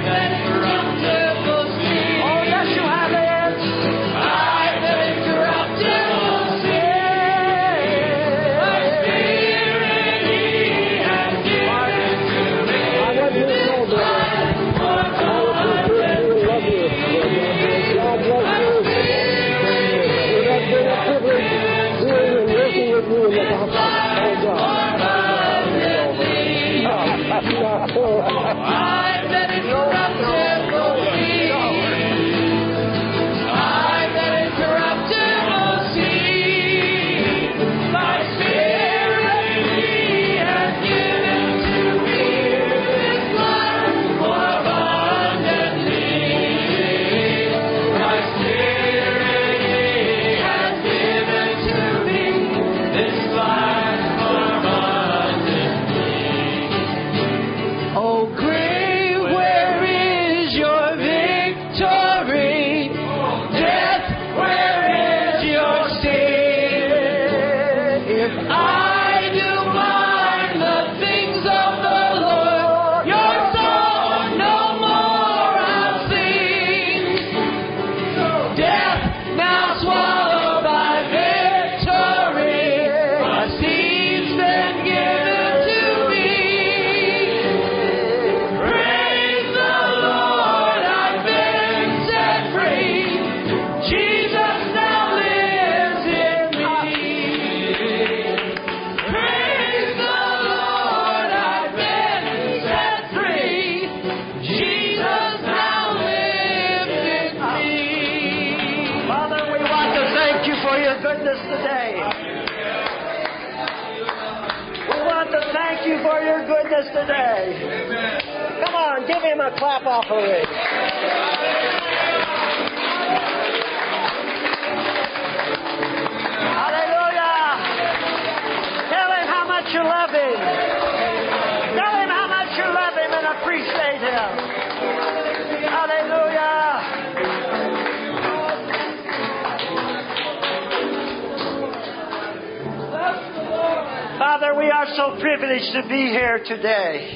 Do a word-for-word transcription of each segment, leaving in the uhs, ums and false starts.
Father, we are so privileged to be here today.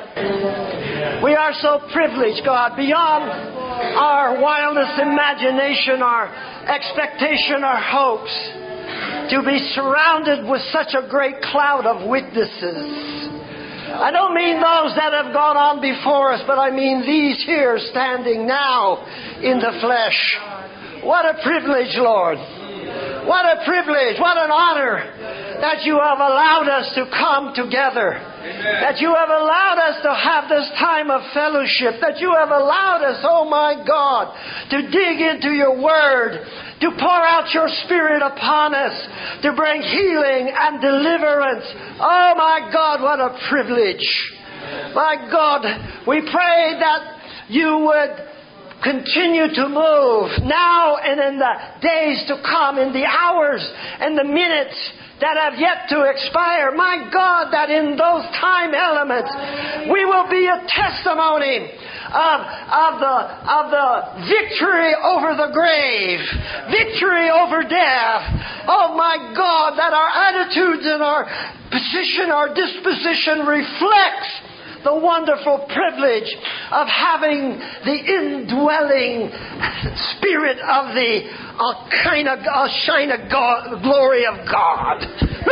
We are so privileged, God, beyond our wildest imagination, our expectation, our hopes, to be surrounded with such a great cloud of witnesses. I don't mean those that have gone on before us, but I mean these here standing now in the flesh. What a privilege, Lord. What a privilege, what an honor that you have allowed us to come together. Amen. That you have allowed us to have this time of fellowship. That you have allowed us, oh my God, to dig into your word, to pour out your Spirit upon us, to bring healing and deliverance. Oh my God, what a privilege. My God, we pray that you would continue to move now and in the days to come, in the hours and the minutes that have yet to expire. My God, that in those time elements we will be a testimony of, of, the, of the victory over the grave, victory over death. Oh my God, that our attitudes and our position, our disposition reflects the wonderful privilege of having the indwelling Spirit of the Shekinah God, glory of God.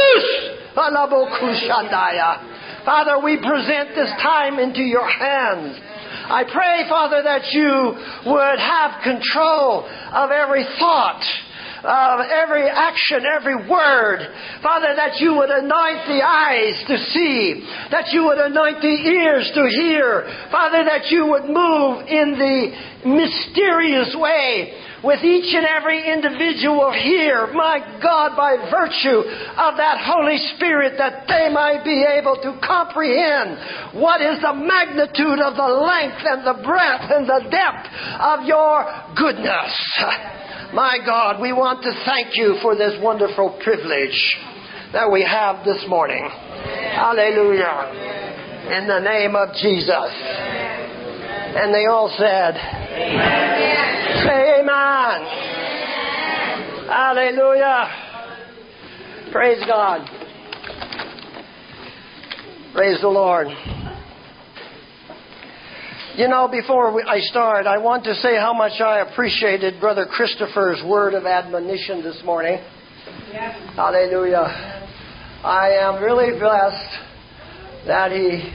Father, we present this time into your hands. I pray, Father, that you would have control of every thought, of every action, every word. Father, that you would anoint the eyes to see, that you would anoint the ears to hear. Father, that you would move in the mysterious way with each and every individual here, my God, by virtue of that Holy Spirit, that they might be able to comprehend what is the magnitude of the length and the breadth and the depth of your goodness. My God, we want to thank you for this wonderful privilege that we have this morning. Hallelujah. In the name of Jesus. And they all said, Amen. Say amen. Amen. Hallelujah. Praise God. Praise the Lord. You know, before we, I start, I want to say how much I appreciated Brother Christopher's word of admonition this morning. Yes. Hallelujah. I am really blessed that he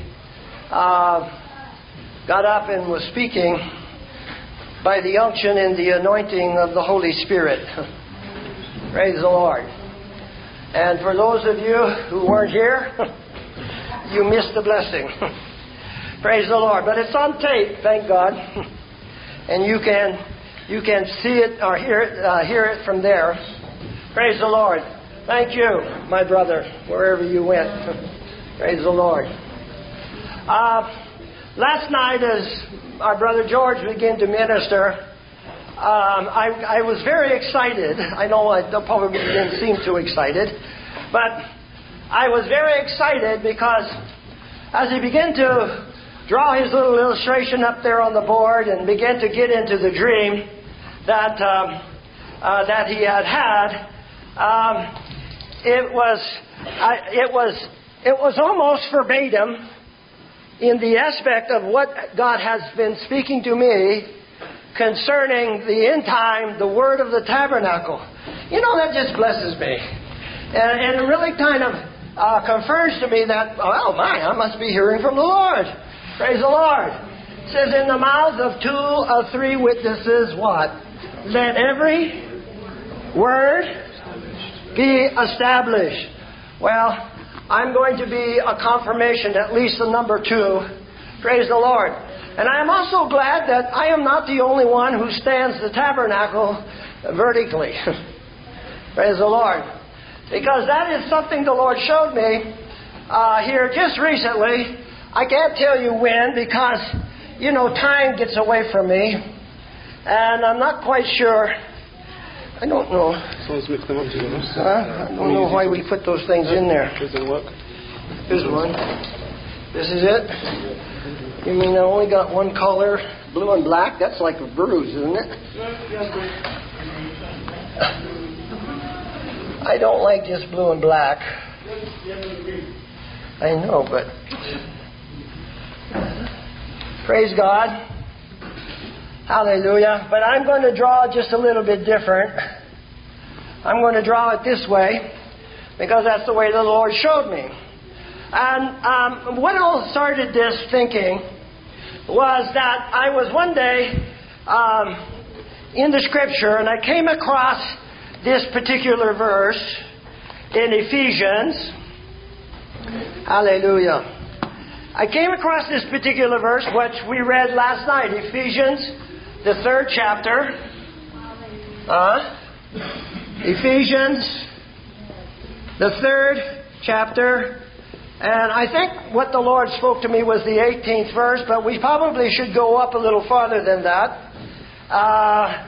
uh, got up and was speaking by the unction and the anointing of the Holy Spirit. Praise the Lord. And for those of you who weren't here, you missed the blessing. Praise the Lord. But it's on tape, thank God. And you can you can see it or hear it uh, hear it from there. Praise the Lord. Thank you, my brother, wherever you went. Praise the Lord. Uh, last night, as our brother George began to minister, um, I, I was very excited. I know I probably didn't seem too excited, but I was very excited because as he began to draw his little illustration up there on the board and began to get into the dream that um, uh, that he had had, um, it was I, it was it was almost verbatim in the aspect of what God has been speaking to me concerning the end time, the word of the tabernacle. You know, that just blesses me, and, and it really kind of uh, confirms to me that, oh my, I must be hearing from the Lord. Praise the Lord. It says, in the mouths of two or three witnesses, what? Let every word be established. Well, I'm going to be a confirmation, at least the number two. Praise the Lord. And I am also glad that I am not the only one who stands the tabernacle vertically. Praise the Lord. Because that is something the Lord showed me uh, here just recently. I can't tell you when because, you know, time gets away from me. And I'm not quite sure. I don't know. Someone's mixed them up together. Huh? I don't know why we put those things in there. Does it work? Here's one. This is it? You mean I only got one color, blue and black? That's like a bruise, isn't it? I don't like just blue and black. I know, but praise God. Hallelujah. But I'm going to draw it just a little bit different. I'm going to draw it this way because that's the way the Lord showed me. And um, what all started this thinking was that I was one day um, in the Scripture and I came across this particular verse in Ephesians. Hallelujah. I came across this particular verse, which we read last night, Ephesians, the third chapter. Uh, Ephesians, the third chapter. And I think what the Lord spoke to me was the eighteenth verse, but we probably should go up a little farther than that. Uh,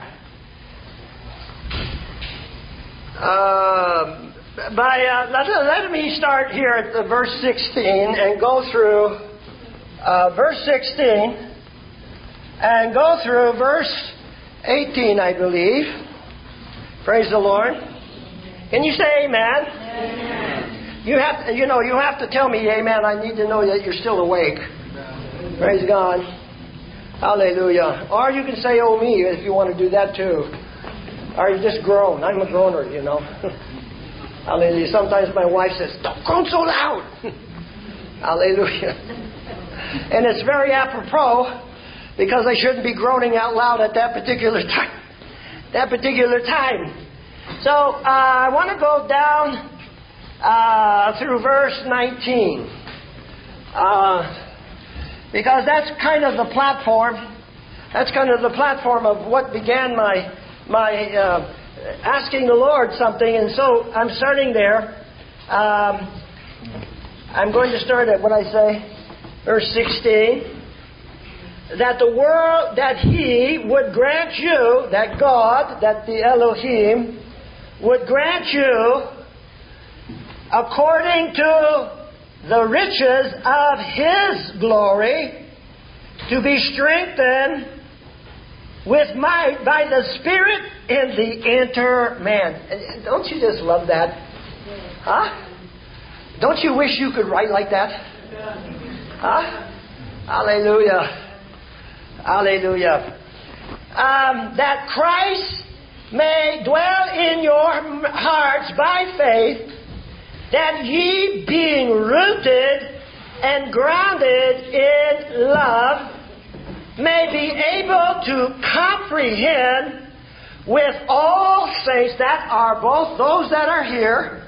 uh, by uh, let, let me start here at the verse sixteen and go through uh, verse sixteen and go through verse eighteen, I believe. Praise the Lord. Can you say amen? Amen. You have to, you know, you have to tell me amen. I need to know that you're still awake. Amen. Praise God. Hallelujah. Or you can say oh me if you want to do that too. Or you just groan. I'm a groaner, you know. Hallelujah. Sometimes my wife says, don't groan so loud. Hallelujah. And it's very apropos because I shouldn't be groaning out loud at that particular time. That particular time. So uh, I want to go down uh, through verse nineteen. Uh, because that's kind of the platform. That's kind of the platform of what began my my uh, asking the Lord something. And so I'm starting there. Um, I'm going to start at what I say, verse sixteen. That the world, that He would grant you, that God, that the Elohim, would grant you, according to the riches of His glory, to be strengthened with might by the Spirit in the inner man. Don't you just love that? Huh? Don't you wish you could write like that? Huh? Hallelujah. Hallelujah. Um, that Christ may dwell in your hearts by faith, that ye being rooted and grounded in love, may be able to comprehend with all saints, that are both those that are here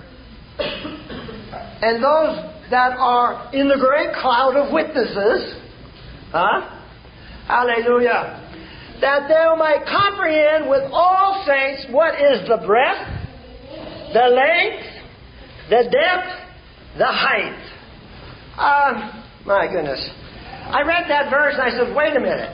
and those that are in the great cloud of witnesses. Huh? Hallelujah. That they might comprehend with all saints what is the breadth, the length, the depth, the height. Um, my goodness. I read that verse and I said, wait a minute.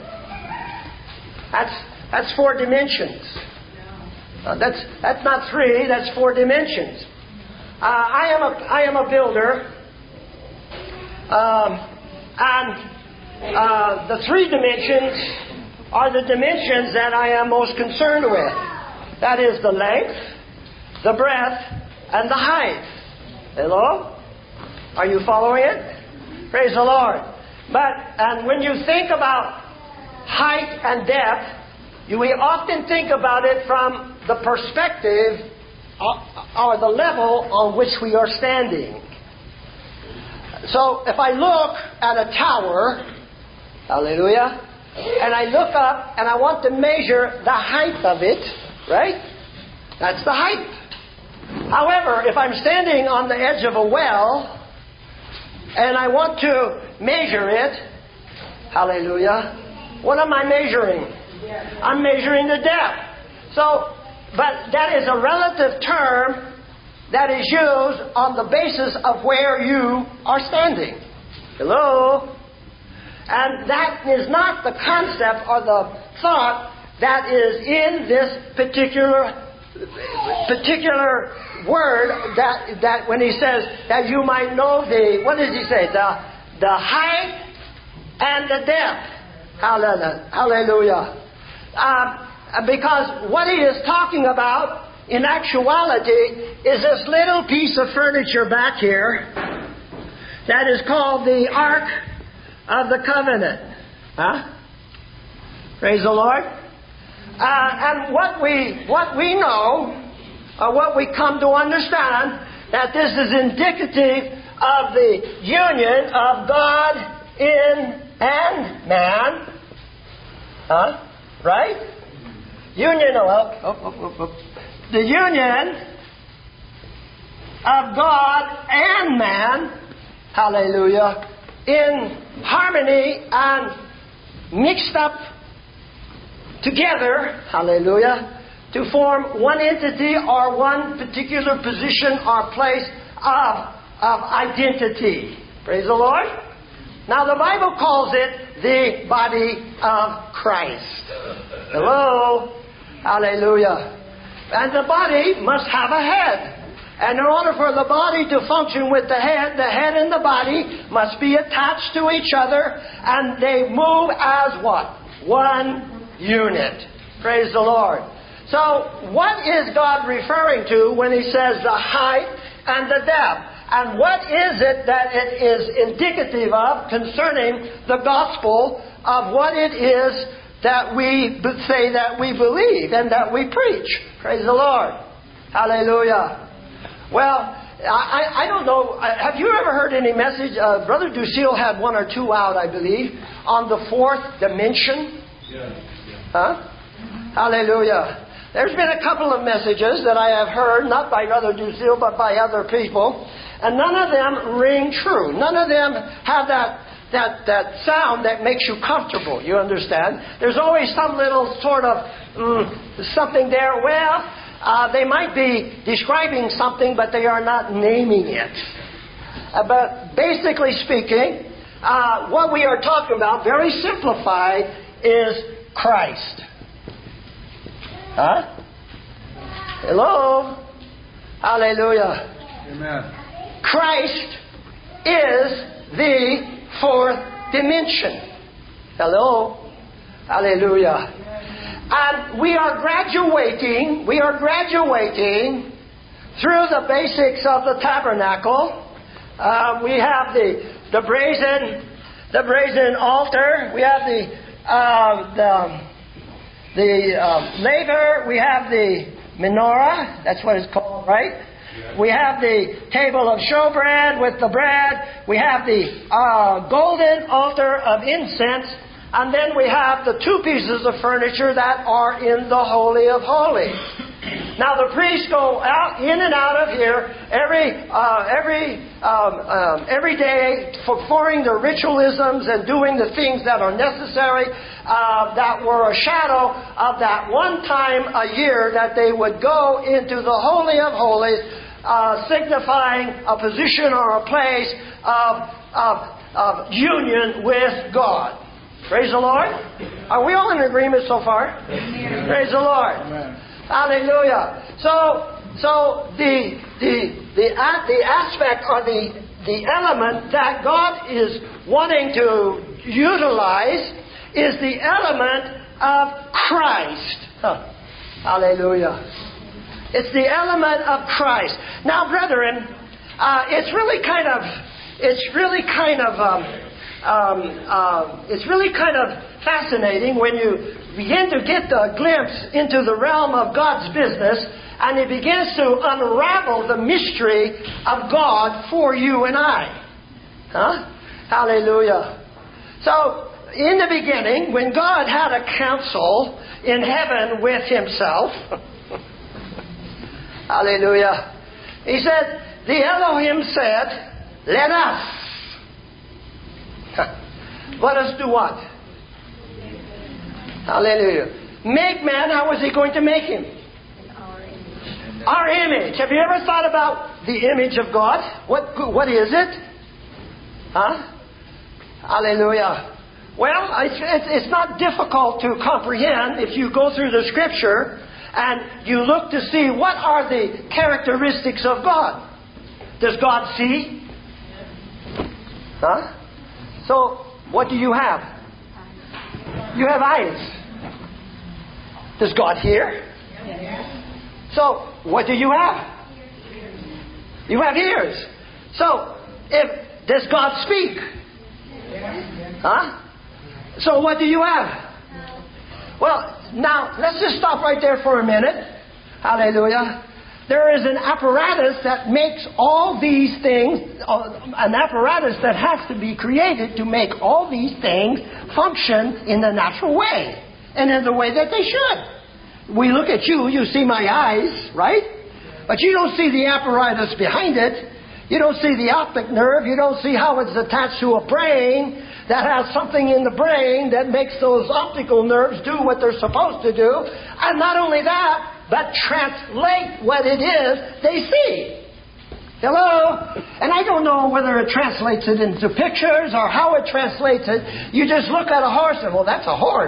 That's that's four dimensions. Uh, that's that's not three, that's four dimensions. Uh, I am a I am a builder. Um, and uh, the three dimensions are the dimensions that I am most concerned with. That is the length, the breadth, and the height. Hello? Are you following it? Praise the Lord. But, and when you think about height and depth, you, we often think about it from the perspective or the level on which we are standing. So, if I look at a tower, hallelujah, and I look up and I want to measure the height of it, right? That's the height. However, if I'm standing on the edge of a well and I want to measure it, hallelujah, what am I measuring? I'm measuring the depth. So, but that is a relative term that is used on the basis of where you are standing. Hello? And that is not the concept or the thought that is in this particular particular word that that when he says that you might know the, what does he say? The the height and the depth. Hallelujah. Hallelujah. Uh, because what he is talking about in actuality is this little piece of furniture back here that is called the Ark of the Covenant. Huh? Praise the Lord. Uh, and what we what we know, or what we come to understand, that this is indicative of the union of God in and man. Huh? Right? Union of oh, oh, oh, oh. the union of God and man. Hallelujah. In harmony and mixed up together, hallelujah, to form one entity or one particular position or place of, of identity. Praise the Lord. Now the Bible calls it the body of Christ. Hello. Hallelujah. And the body must have a head. And in order for the body to function with the head, the head and the body must be attached to each other, and they move as what? One unit. Praise the Lord. So, what is God referring to when He says the height and the depth? And what is it that it is indicative of concerning the gospel of what it is that we say that we believe and that we preach? Praise the Lord. Hallelujah. Well, I, I don't know. Have you ever heard any message? Uh, Brother Ducille had one or two out, I believe, on the fourth dimension. Yeah. Huh? Hallelujah. There's been a couple of messages that I have heard, not by Brother Ducille, but by other people. And none of them ring true. None of them have that, that, that sound that makes you comfortable. You understand? There's always some little sort of mm, something there. Well, Uh, they might be describing something, but they are not naming it. Uh, but basically speaking, uh, what we are talking about, very simplified, is Christ. Huh? Hello? Hallelujah. Amen. Christ is the fourth dimension. Hello? Hallelujah. And we are graduating, we are graduating through the basics of the tabernacle. Uh, we have the, the brazen, the brazen altar. We have the uh, the, the uh, laver, we have the menorah, that's what it's called, right? We have the table of showbread with the bread. We have the uh, golden altar of incense. And then we have the two pieces of furniture that are in the Holy of Holies. Now the priests go out, in and out of here every uh, every um, um, every day, performing the ritualisms and doing the things that are necessary, uh, that were a shadow of that one time a year that they would go into the Holy of Holies, uh, signifying a position or a place of, of, of union with God. Praise the Lord. Are we all in agreement so far? Amen. Praise the Lord. Amen. Hallelujah. So, so the the the the aspect or the the element that God is wanting to utilize is the element of Christ. Huh. Hallelujah. It's the element of Christ. Now, brethren, uh, it's really kind of it's really kind of um, um, uh, it's really kind of fascinating when you begin to get a glimpse into the realm of God's business, and it begins to unravel the mystery of God for you and I. Huh? Hallelujah. So, in the beginning, when God had a council in heaven with Himself, hallelujah, He said, the Elohim said, let us. Let us do what? Hallelujah. Make man, how was He going to make him? Our image. Our image. Have you ever thought about the image of God? What What is it? Huh? Hallelujah. Well, it's, it's not difficult to comprehend if you go through the Scripture and you look to see what are the characteristics of God. Does God see? Huh? So, what do you have? You have eyes. Does God hear? So, what do you have? You have ears. So, if does God speak? Huh? So, what do you have? Well, now, let's just stop right there for a minute. Hallelujah. There is an apparatus that makes all these things, an apparatus that has to be created to make all these things function in the natural way and in the way that they should. We look at you, you see my eyes, right? But you don't see the apparatus behind it. You don't see the optic nerve. You don't see how it's attached to a brain that has something in the brain that makes those optical nerves do what they're supposed to do. And not only that, but translate what it is they see. Hello? And I don't know whether it translates it into pictures or how it translates it. You just look at a horse and, well, that's a horse.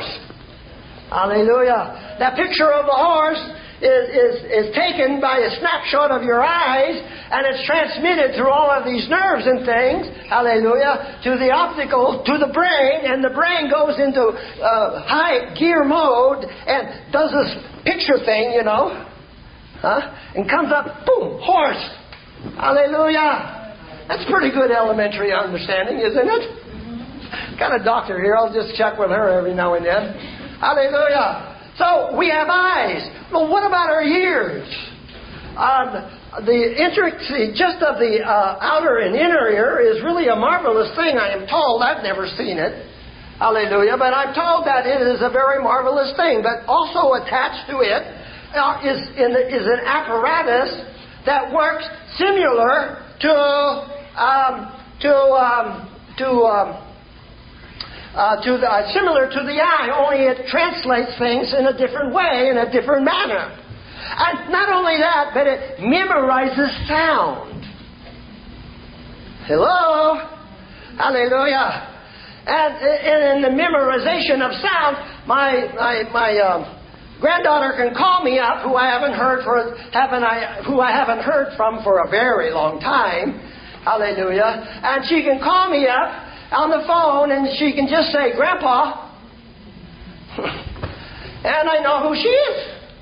Hallelujah. That picture of the horse is, is, is taken by a snapshot of your eyes, and it's transmitted through all of these nerves and things, hallelujah, to the optical, to the brain, and the brain goes into uh, high gear mode and does this picture thing, you know, huh? And comes up, boom, horse. Hallelujah. That's pretty good elementary understanding, isn't it? Got a doctor here. I'll just check with her every now and then. Hallelujah. So we have eyes. Well, what about our ears? Um, the intricacy just of the uh, outer and inner ear is really a marvelous thing, I am told. I've never seen it. Hallelujah. But I'm told that it is a very marvelous thing. But also attached to it uh, is, in the, is an apparatus that works similar to um, to um, to um, uh, to the, uh, similar to the eye. Only it translates things in a different way, in a different manner. And not only that, but it memorizes sound. Hello, hallelujah. And in the memorization of sound, my my my um, granddaughter can call me up, who I haven't heard for haven't I who I haven't heard from for a very long time. Hallelujah! And she can call me up on the phone, and she can just say, "Grandpa," and I know who she is.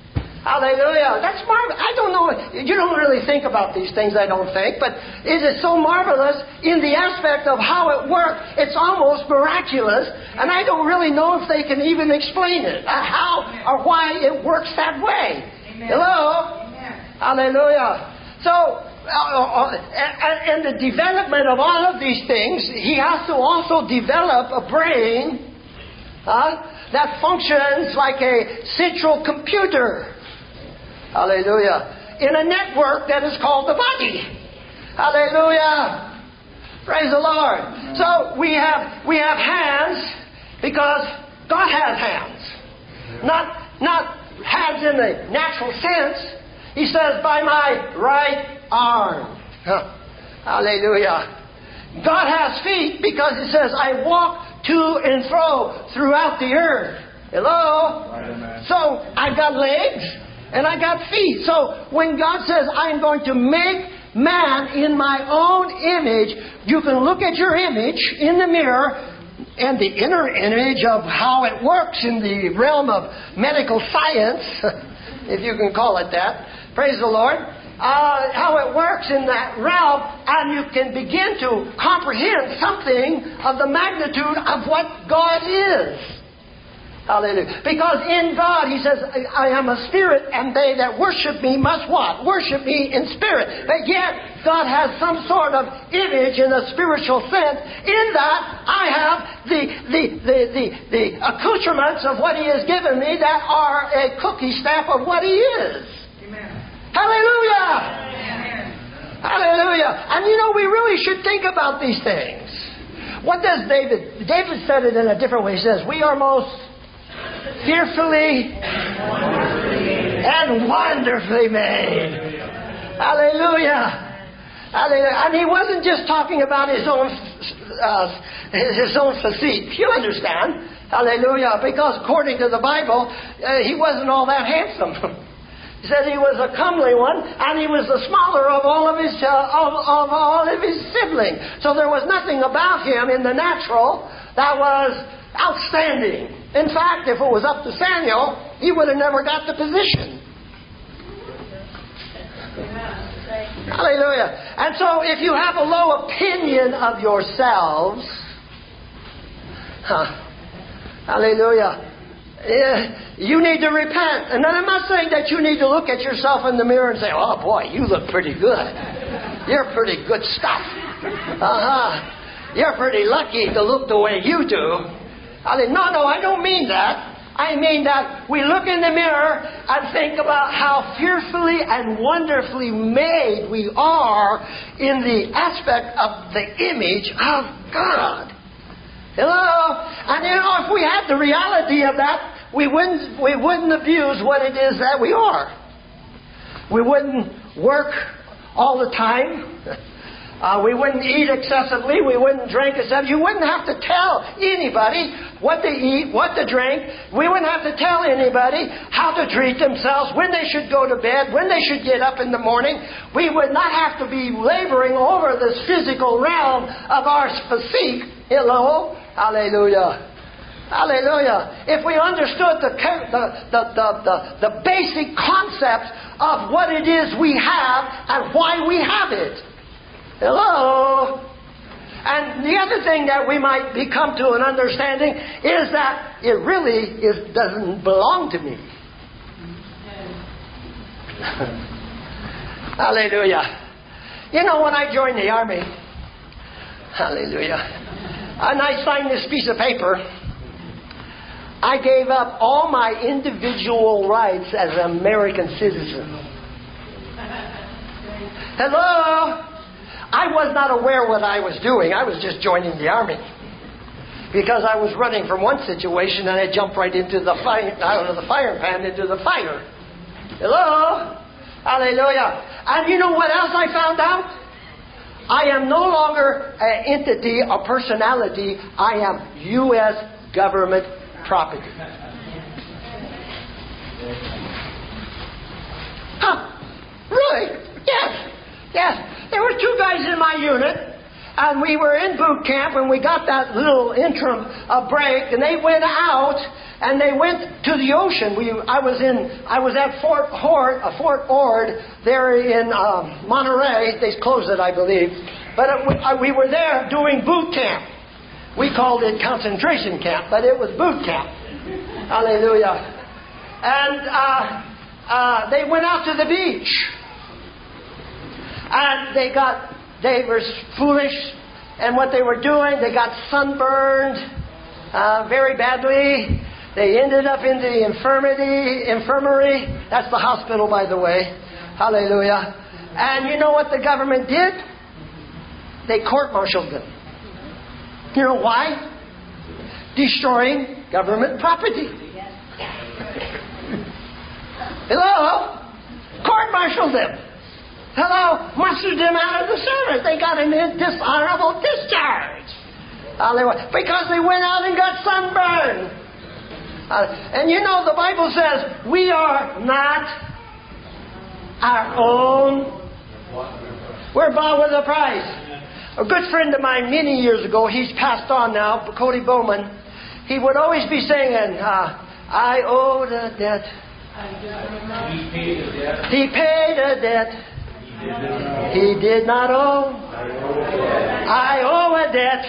Hallelujah. That's marvelous. I don't know. You don't really think about these things, I don't think. But it is so marvelous in the aspect of how it works. It's almost miraculous. And I don't really know if they can even explain it. Uh, how or why it works that way. Amen. Hello? Amen. Hallelujah. So, uh, uh, in the development of all of these things, he has to also develop a brain uh, that functions like a central computer. Hallelujah. In a network that is called the body. Hallelujah. Praise the Lord. So we have we have hands because God has hands. Not not hands in the natural sense. He says, by my right arm. Huh. Hallelujah. God has feet because He says, I walk to and fro throughout the earth. Hello? Right, so I've got legs. And I got feet. So when God says, I'm going to make man in my own image, you can look at your image in the mirror and the inner image of how it works in the realm of medical science, if you can call it that. Praise the Lord. Uh, how it works in that realm, and you can begin to comprehend something of the magnitude of what God is. Hallelujah. Because in God, He says, I am a spirit, and they that worship me must what? Worship me in spirit. But yet, God has some sort of image in a spiritual sense. In that, I have the the the the, the accoutrements of what He has given me that are a cookie stamp of what He is. Amen. Hallelujah. Amen. Hallelujah. And you know, we really should think about these things. What does David... David said it in a different way. He says, we are most... fearfully and wonderfully made. Hallelujah. Hallelujah. And he wasn't just talking about his own uh, his own physique. You understand? Hallelujah. Because according to the Bible, uh, he wasn't all that handsome. He said he was a comely one, and he was the smaller of all of his uh, of, of all of his siblings. So there was nothing about him in the natural that was outstanding. In fact, if it was up to Samuel, he would have never got the position. Hallelujah. And so if you have a low opinion of yourselves, huh, hallelujah, yeah, you need to repent. And then I'm not saying that you need to look at yourself in the mirror and say, oh boy, you look pretty good. You're pretty good stuff. Uh-huh. You're pretty lucky to look the way you do. I mean, no, no, I don't mean that. I mean that we look in the mirror and think about how fearfully and wonderfully made we are in the aspect of the image of God. Hello? And you know, if we had the reality of that, we wouldn't we wouldn't abuse what it is that we are. We wouldn't work all the time. Uh, we wouldn't eat excessively. We wouldn't drink excessively. You wouldn't have to tell anybody what to eat, what to drink. We wouldn't have to tell anybody how to treat themselves, when they should go to bed, when they should get up in the morning. We would not have to be laboring over this physical realm of our physique. Hello? Hallelujah. Hallelujah. If we understood the, the, the, the, the, the basic concepts of what it is we have and why we have it. Hello? And the other thing that we might become to an understanding is that it really is, doesn't belong to me. Hallelujah. You know, when I joined the Army, hallelujah, and I signed this piece of paper, I gave up all my individual rights as an American citizen. Hello? I was not aware what I was doing. I was just joining the Army. Because I was running from one situation and I jumped right into the fire, out of the fire pan into the fire. Hello? Hallelujah. And you know what else I found out? I am no longer an entity, a personality. I am U S government property. Huh. Really? Yes. Yes. There were two guys in my unit, and we were in boot camp, and we got that little interim uh, break, and they went out, And they went to the ocean. We, I was in, I was at Fort Hort, uh, Fort Ord, there in um, Monterey. They closed it, I believe. But it, uh, we were there doing boot camp. We called it concentration camp, but it was boot camp. Hallelujah. And uh, uh, they went out to the beach. And they got, they were foolish. And what they were doing, they got sunburned uh, very badly. They ended up in the infirmity, infirmary. That's the hospital, by the way. Hallelujah. And you know what the government did? They court-martialed them. You know why? Destroying government property. Hello? Court-martialed them. Hello? Mustered them out of the service. They got a dishonorable discharge. Hallelujah. Because they went out and got sunburned. Uh, and you know, the Bible says, we are not our own. We're bought with a price. A good friend of mine many years ago, he's passed on now, Cody Bowman, he would always be singing, uh, I owe the debt. He paid a debt. He paid a debt. He did not owe. I owe a debt.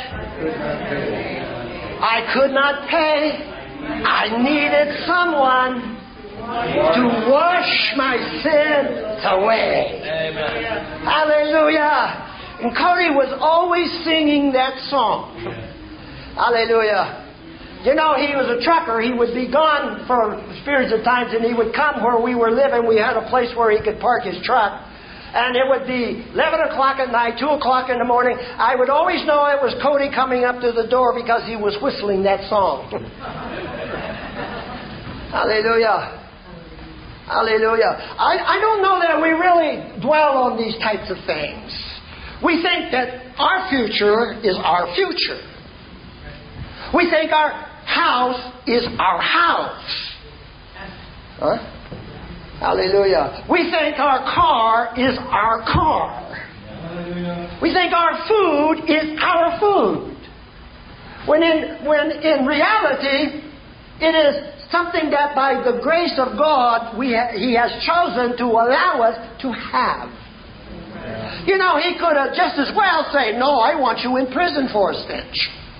I could not pay. I needed someone to wash my sins away. Amen. Hallelujah. And Cody was always singing that song. Hallelujah. You know, he was a trucker. He would be gone for periods of times, and he would come where we were living. We had a place where he could park his truck. And it would be eleven o'clock at night, two o'clock in the morning. I would always know it was Cody coming up to the door because he was whistling that song. Hallelujah. Hallelujah. I, I don't know that we really dwell on these types of things. We think that our future is our future. We think our house is our house. Huh? Hallelujah. We think our car is our car. Hallelujah. We think our food is our food. When in, when in reality, it is something that by the grace of God, we ha- He has chosen to allow us to have. You know, He could have just as well said, no, I want you in prison for a stench.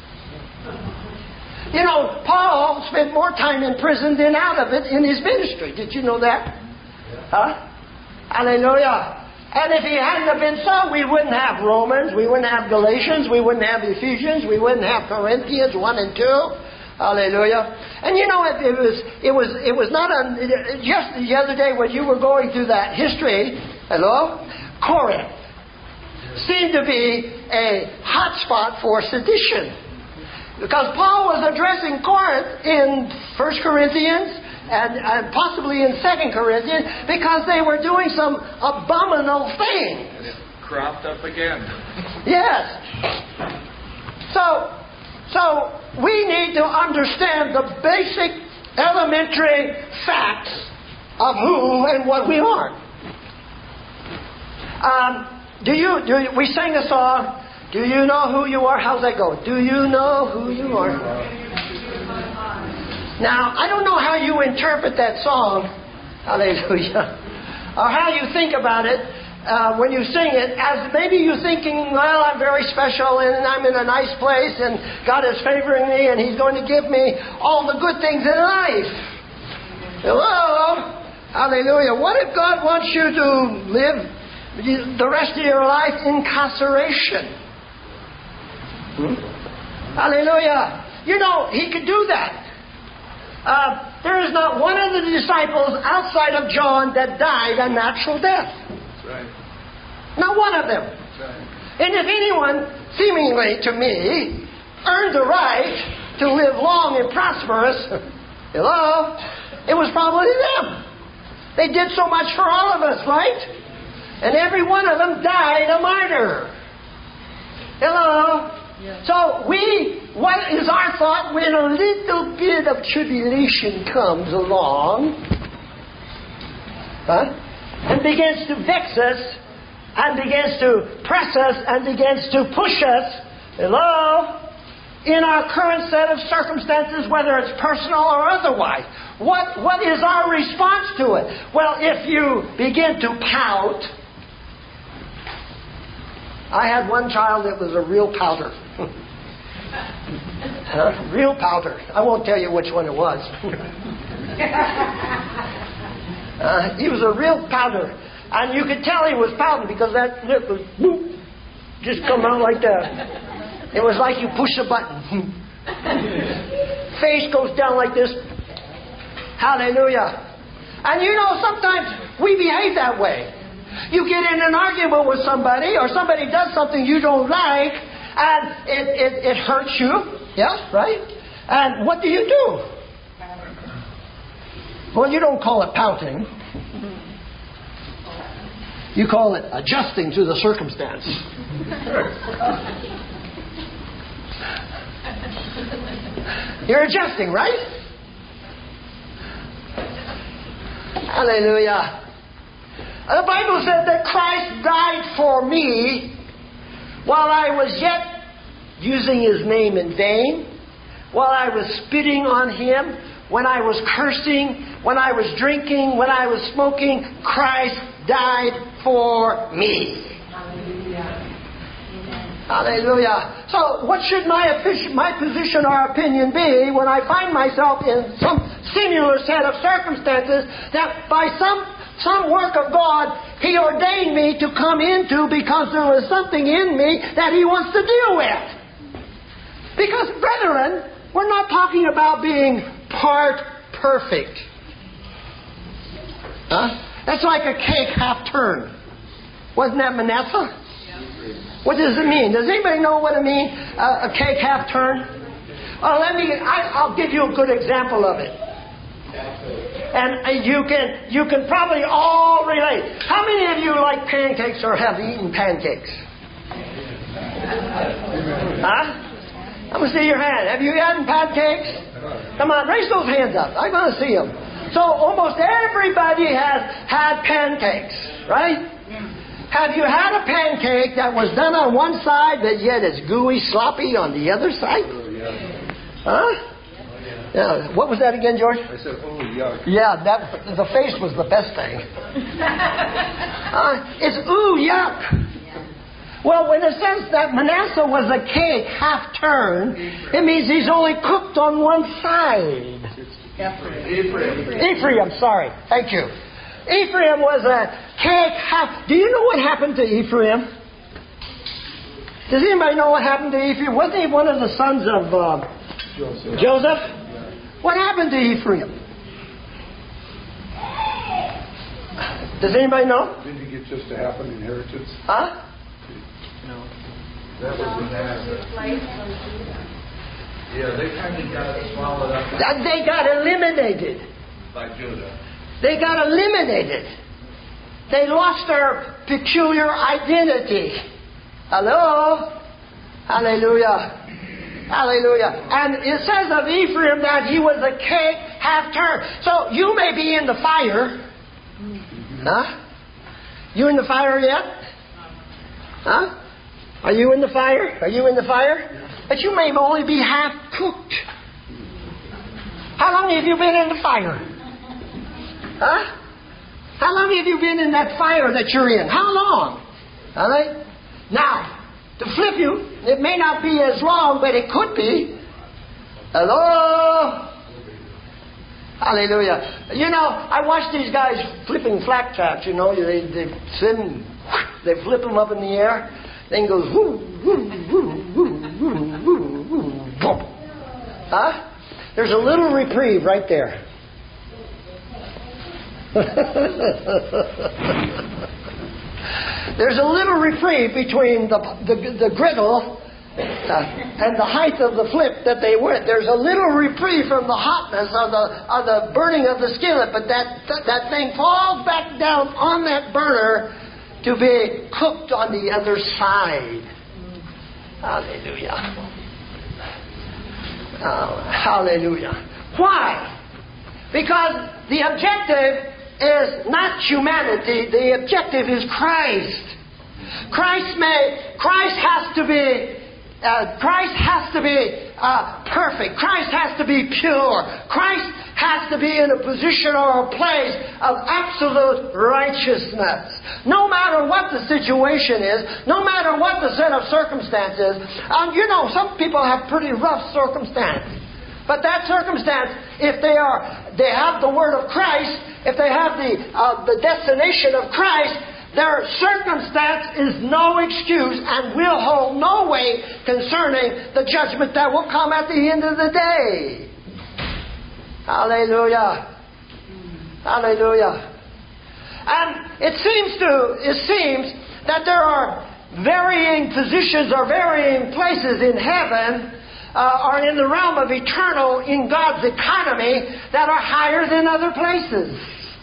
You know, Paul spent more time in prison than out of it in his ministry. Did you know that? Huh? Hallelujah. And if he hadn't have been so, we wouldn't have Romans, we wouldn't have Galatians, we wouldn't have Ephesians, we wouldn't have Corinthians one and two. Hallelujah. And you know, it, it was it was it was not a, just the other day when you were going through that history. Hello, Corinth seemed to be a hot spot for sedition. Because Paul was addressing Corinth in First Corinthians and, and possibly in Second Corinthians because they were doing some abominable things. And it cropped up again. Yes. So, so we need to understand the basic elementary facts of who and what we are. Um, do you? Do you, we sang a song. Do you know who you are? How's that go? Do you know who you are? Now, I don't know how you interpret that song, hallelujah, or how you think about it uh, when you sing it, as maybe you're thinking, well, I'm very special and I'm in a nice place and God is favoring me and He's going to give me all the good things in life. Hello? Hallelujah. What if God wants you to live the rest of your life in incarceration? Hmm? Hallelujah. You know, He could do that. Uh, there is not one of the disciples outside of John that died a natural death. That's right. Not one of them. That's right. And if anyone, seemingly to me, earned the right to live long and prosperous, hello, it was probably them. They did so much for all of us, right? And every one of them died a martyr. Hello? So we, what is our thought when a little bit of tribulation comes along, huh, and begins to vex us, and begins to press us, and begins to push us, hello, in our current set of circumstances, whether it's personal or otherwise? What, what is our response to it? Well, if you begin to pout, I had one child that was a real pouter. Huh? Real pouter. I won't tell you which one it was. uh, he was a real pouter. And you could tell he was pouting because that lip was whoop, just come out like that. It was like you push a button. Face goes down like this. Hallelujah. And you know, sometimes we behave that way. You get in an argument with somebody, or somebody does something you don't like, and it, it, it hurts you. Yeah, right? And what do you do? Well, you don't call it pouting. You call it adjusting to the circumstance. You're adjusting, right? Hallelujah. The Bible said that Christ died for me while I was yet using His name in vain, while I was spitting on Him, when I was cursing, when I was drinking, when I was smoking. Christ died for me. Hallelujah. So what should my, my position or opinion be when I find myself in some similar set of circumstances that by some some work of God He ordained me to come into because there was something in me that He wants to deal with? Because, brethren, we're not talking about being part perfect. Huh? That's like a cake half turned. Wasn't that Manasseh? What does it mean? Does anybody know what it means? Uh, a cake half turned? Oh, let me. I, I'll give you a good example of it, and uh, you can you can probably all relate. How many of you like pancakes or have eaten pancakes? Huh? I'm gonna see your hand. Have you eaten pancakes? Come on, raise those hands up. I want to see them. So almost everybody has had pancakes, right? Have you had a pancake that was done on one side, but yet it's gooey, sloppy on the other side? Huh? Yeah. What was that again, George? I said, oh, yuck. Yeah, that the face was the best thing. uh, it's ooh, yuck. Well, when it says that Manasseh was a cake half turned, it means he's only cooked on one side. Ephraim. Ephraim, sorry. Thank you. Ephraim was a cake half. Do you know what happened to Ephraim? Does anybody know what happened to Ephraim? Wasn't he one of the sons of uh, Joseph? Joseph? What happened to Ephraim? Does anybody know? Did he get just a half an inheritance? Huh? No. That was Manasseh. Yeah, they kind of got swallowed up. That they got eliminated. By Judah. They got eliminated. They lost their peculiar identity. Hello? Hallelujah. Hallelujah. And it says of Ephraim that he was a cake half turned. So you may be in the fire. Huh? You in the fire yet? Huh? Are you in the fire? Are you in the fire? But you may only be half cooked. How long have you been in the fire? Huh? How long have you been in that fire that you're in? How long? All right? Now, to flip you, it may not be as long, but it could be. Hello? Hallelujah. You know, I watch these guys flipping flapjacks, you know. They, they send, they flip them up in the air. Then goes, whoo, whoo, whoo, whoo, whoo, whoo, whoo, boom. Huh? There's a little reprieve right there. There's a little reprieve between the the, the griddle uh, and the height of the flip that they went. There's a little reprieve from the hotness of the of the burning of the skillet, but that that, that thing falls back down on that burner to be cooked on the other side. Hallelujah. Oh, hallelujah. Why? Because the objective is not humanity. The objective is Christ. Christ may. Christ has to be. Uh, Christ has to be uh, perfect. Christ has to be pure. Christ has to be in a position or a place of absolute righteousness. No matter what the situation is, no matter what the set of circumstances. Um, you know, some people have pretty rough circumstances. But that circumstance, if they are, they have the Word of Christ, if they have the uh, the destination of Christ, their circumstance is no excuse and will hold no weight concerning the judgment that will come at the end of the day. Hallelujah. Hallelujah. And it seems to, it seems that there are varying positions or varying places in heaven uh, or in the realm of eternal in God's economy that are higher than other places.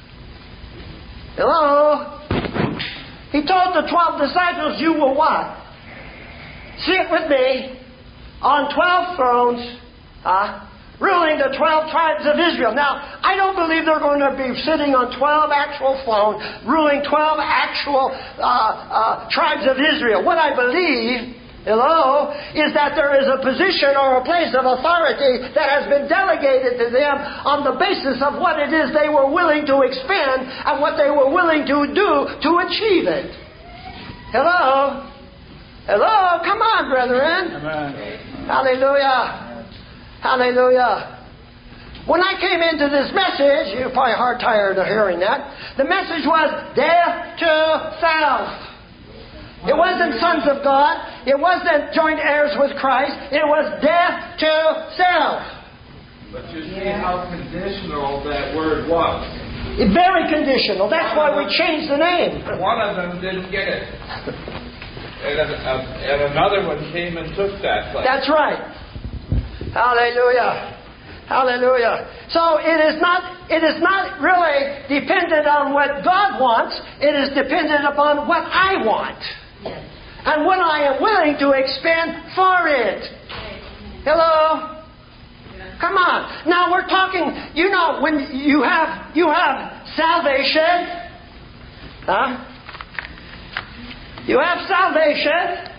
Hello? He told the twelve disciples, you will what? Sit with me on twelve thrones, uh, ruling the twelve tribes of Israel. Now, I don't believe they're going to be sitting on twelve actual thrones, ruling twelve actual uh, uh, tribes of Israel. What I believe, hello, is that there is a position or a place of authority that has been delegated to them on the basis of what it is they were willing to expend and what they were willing to do to achieve it. Hello? Hello? Come on, brethren. Amen. Hallelujah. Hallelujah. When I came into this message, you're probably hard tired of hearing that. The message was death to self. It wasn't sons of God. It wasn't joint heirs with Christ. It was death to self. But you see how conditional that word was. It's very conditional. That's why we changed the name. One of them didn't get it. And, uh, and another one came and took that place. That's right. Hallelujah. Hallelujah. So it is not it is not really dependent on what God wants. It is dependent upon what I want. Yes. And what I am willing to expend for it. Hello? Come on. Now we're talking, you know, when you have you have salvation. Huh? You have salvation.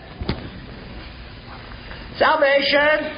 Salvation.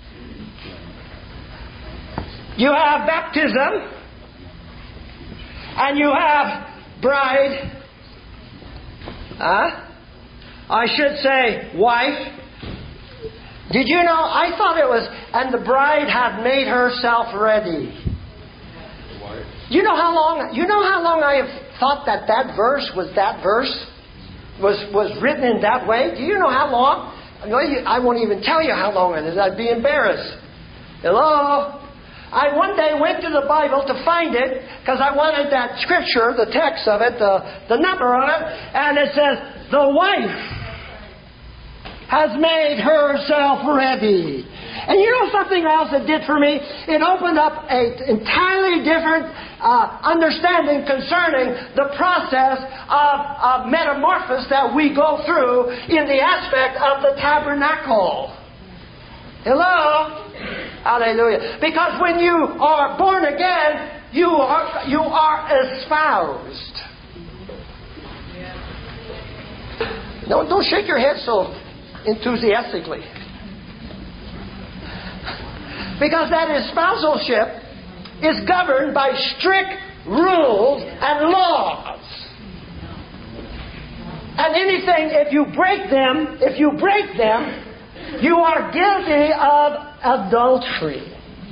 You have baptism. And you have bride. Huh? I should say wife. Did you know? I thought it was, and the bride had made herself ready. You know how long? You know how long I have thought that that verse was that verse was was written in that way. Do you know how long? I won't even tell you how long it is. I'd be embarrassed. Hello. I one day went to the Bible to find it because I wanted that scripture, the text of it, the the number on it, and it says the wife has made herself ready. And you know something else it did for me? It opened up an entirely different uh, understanding concerning the process of, of metamorphosis that we go through in the aspect of the tabernacle. Hello? Hallelujah. Because when you are born again, you are, you are espoused. Don't, don't shake your head so enthusiastically. Because that espousalship is governed by strict rules and laws. And anything, if you break them, if you break them, you are guilty of adultery.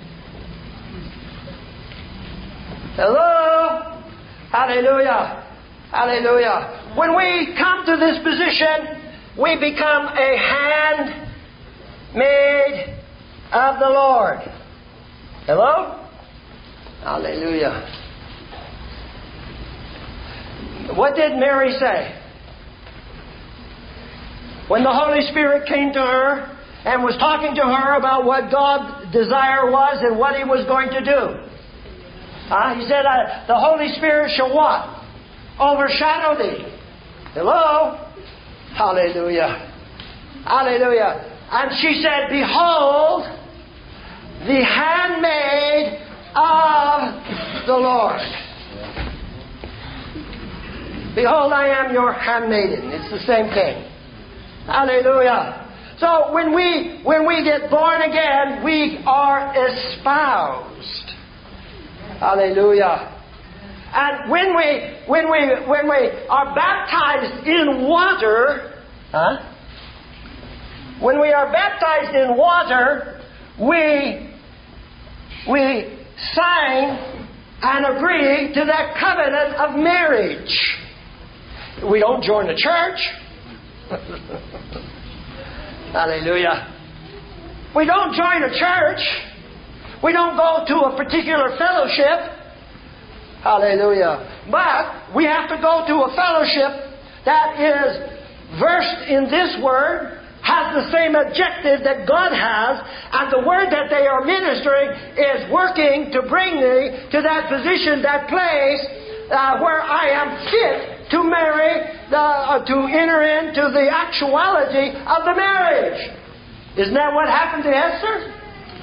Hello? Hallelujah. Hallelujah. When we come to this position, we become a handmaid of the Lord. Hello? Hallelujah. What did Mary say? When the Holy Spirit came to her and was talking to her about what God's desire was and what He was going to do. Uh, he said, uh, the Holy Spirit shall what? Overshadow thee. Hello? Hallelujah. Hallelujah. And she said, behold, the handmaid of the Lord. Behold, I am your handmaiden. It's the same thing. Hallelujah. So when we when we get born again, we are espoused. Hallelujah. And when we when we when we are baptized in water, huh? When we are baptized in water, we we sign and agree to that covenant of marriage. We don't join the church. Hallelujah. We don't join a church. We don't go to a particular fellowship. Hallelujah. But we have to go to a fellowship that is versed in this Word, has the same objective that God has, and the Word that they are ministering is working to bring me to that position, that place uh, where I am fit to marry, the, uh, to enter into the actuality of the marriage. Isn't that what happened to Esther?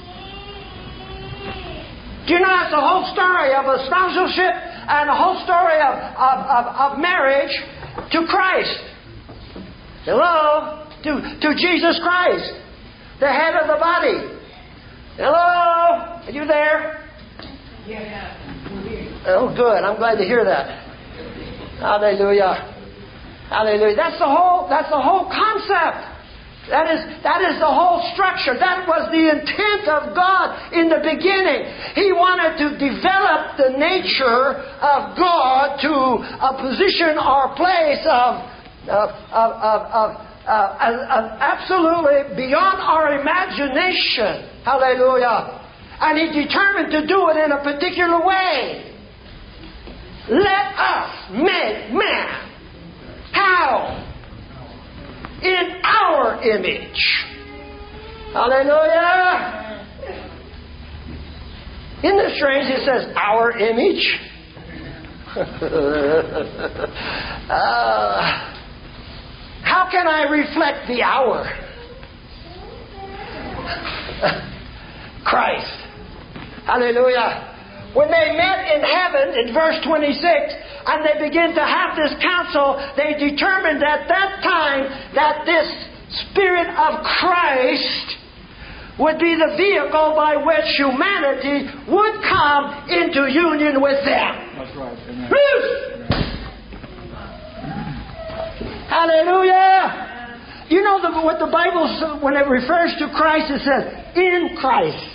Do you know that's the whole story of a sponsorship and the whole story of, of, of, of marriage to Christ? Hello? To, to Jesus Christ, the head of the body. Hello? Are you there? Yeah. Oh, good. I'm glad to hear that. Hallelujah. Hallelujah. That's the whole, that's the whole concept. That is, that is the whole structure. That was the intent of God in the beginning. He wanted to develop the nature of God to a position or place of, of, of, of, of, uh, of absolutely beyond our imagination. Hallelujah. And He determined to do it in a particular way. Let us make man. How? In our image. Hallelujah. Isn't it strange it says our image? uh, how can I reflect the hour? Christ. Hallelujah. When they met in heaven, in verse twenty-six, and they began to have this council, they determined at that time that this Spirit of Christ would be the vehicle by which humanity would come into union with them. That's right. Amen. Hallelujah! You know the, what the Bible, when it refers to Christ, it says, in Christ.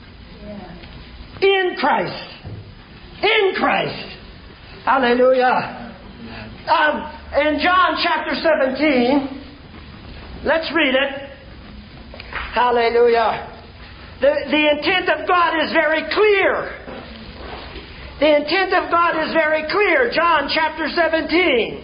In Christ. In Christ. Hallelujah. Um, in John chapter seventeen, let's read it. Hallelujah. The, the intent of God is very clear. The intent of God is very clear. John chapter seventeen.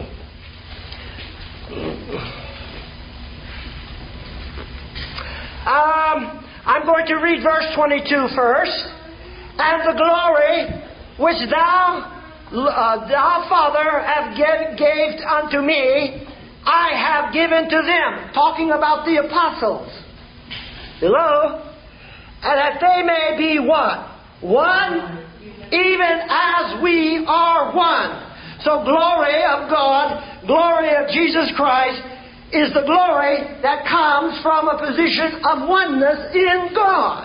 Um, I'm going to read verse twenty-two first. And the glory which thou, uh, thou Father, have gave, gave unto me, I have given to them. Talking about the apostles. Hello? And that they may be what? One, even as we are one. So glory of God, glory of Jesus Christ, is the glory that comes from a position of oneness in God.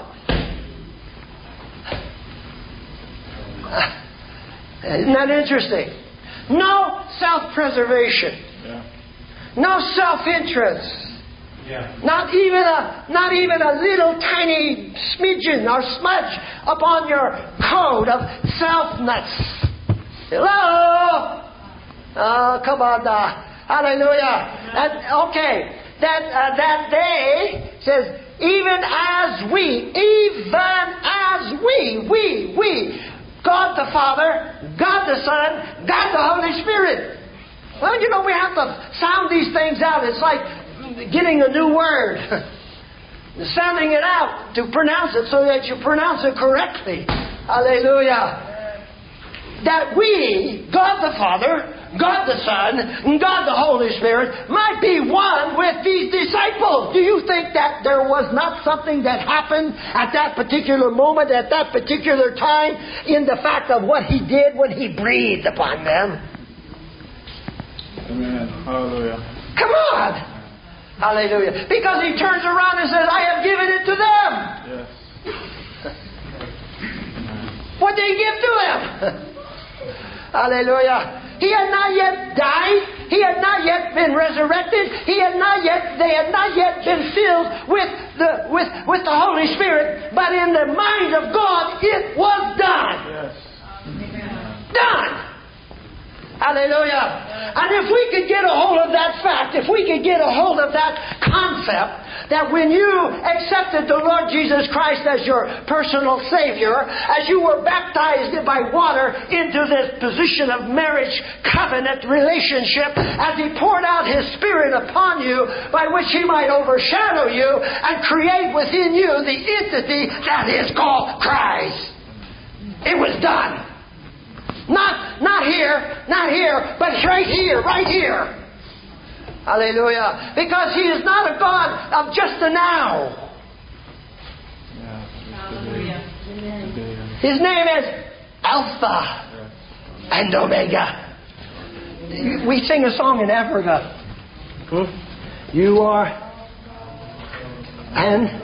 Isn't that interesting? No self-preservation. Yeah. No self-interest. Yeah. Not even a not even a little tiny smidgen or smudge upon your code of selfness. Hello? Oh, come on now. Hallelujah. That, okay. That uh, that day says, even as we, even as we, we, we, God the Father, God the Son, God the Holy Spirit. Well, you know, we have to sound these things out. It's like getting a new word. Sounding it out to pronounce it so that you pronounce it correctly. Hallelujah. That we, God the Father, God the Son, and God the Holy Spirit might be one with these disciples. Do you think that there was not something that happened at that particular moment, at that particular time, in the fact of what He did when He breathed upon them? Amen. Hallelujah. Come on! Hallelujah. Because He turns around and says, I have given it to them. Yes. What did He give to them? Hallelujah. He had not yet died. He had not yet been resurrected. He had not yet, they had not yet been filled with the, with, with the Holy Spirit. But in the mind of God, it was done. Yes. Done. Hallelujah. And if we could get a hold of that fact, if we could get a hold of that concept, that when you accepted the Lord Jesus Christ as your personal Savior, as you were baptized by water into this position of marriage, covenant, relationship, as He poured out His Spirit upon you, by which He might overshadow you and create within you the entity that is called Christ. It was done. Not, not here, not here, but right here, right here. Hallelujah. Because He is not a God of just the now. Hallelujah. His name is Alpha and Omega. We sing a song in Africa. Hmm? You are and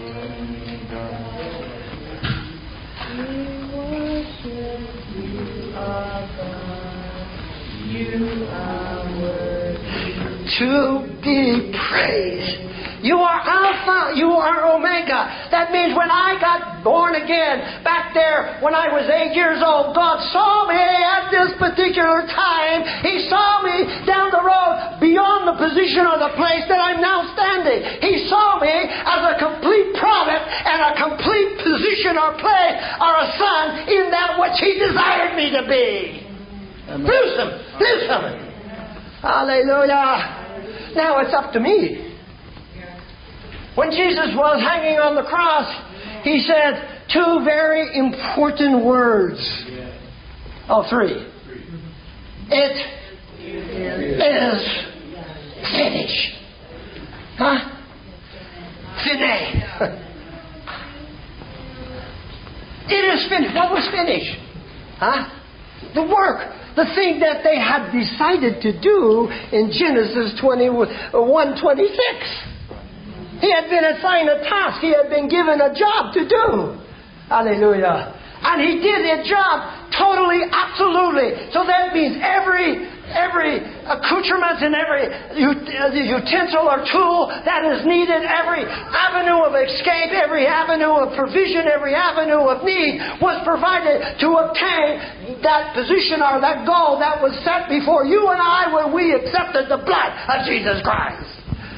to be praised. You are Alpha, you are Omega. That means when I got born again, back there when I was eight years old, God saw me at this particular time. He saw me down the road beyond the position or the place that I'm now standing. He saw me as a complete product and a complete position or place or a son in that which He desired me to be. Listen, listen. Hallelujah. Now it's up to me. When Jesus was hanging on the cross, He said two very important words. Oh, three. It is finished. Huh? Finished. It is finished. What was finished? Huh? The work. The thing that they had decided to do in Genesis twenty-one twenty-six. He had been assigned a task. He had been given a job to do. Hallelujah. And He did the job totally, absolutely. So that means every every accoutrement and every utensil or tool that is needed, every avenue of escape, every avenue of provision, every avenue of need was provided to obtain that position or that goal that was set before you and I when we accepted the blood of Jesus Christ.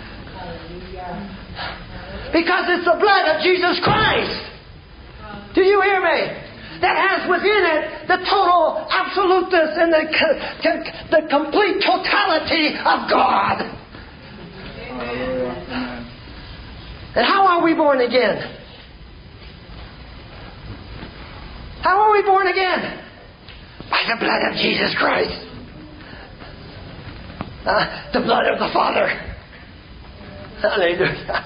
Because it's the blood of Jesus Christ. Do you hear me? That has within it the total absoluteness and the, the complete totality of God. Amen. And how are we born again? How are we born again? By the blood of Jesus Christ. Uh, the blood of the Father. Hallelujah.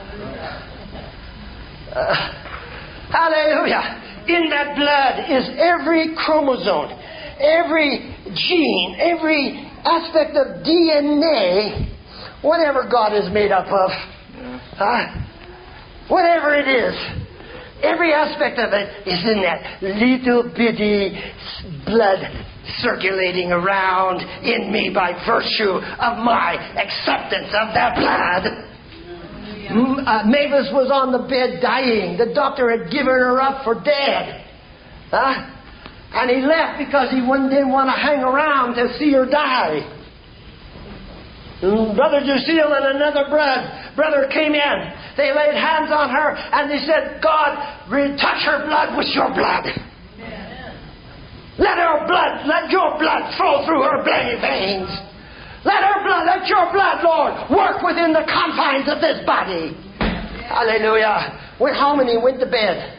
Uh, hallelujah. In that blood is every chromosome, every gene, every aspect of D N A, whatever God is made up of, uh, whatever it is, every aspect of it is in that little bitty blood circulating around in me by virtue of my acceptance of that blood. Uh, Mavis was on the bed dying. The doctor had given her up for dead. Huh? And he left because he didn't want to hang around to see her die. And Brother Lucille and another brother, brother came in. They laid hands on her and they said, God, touch her blood with your blood. Let her blood, let your blood flow through her bloody veins. Let her blood, let your blood, Lord, work within the confines of this body. Hallelujah. Went home and he went to bed.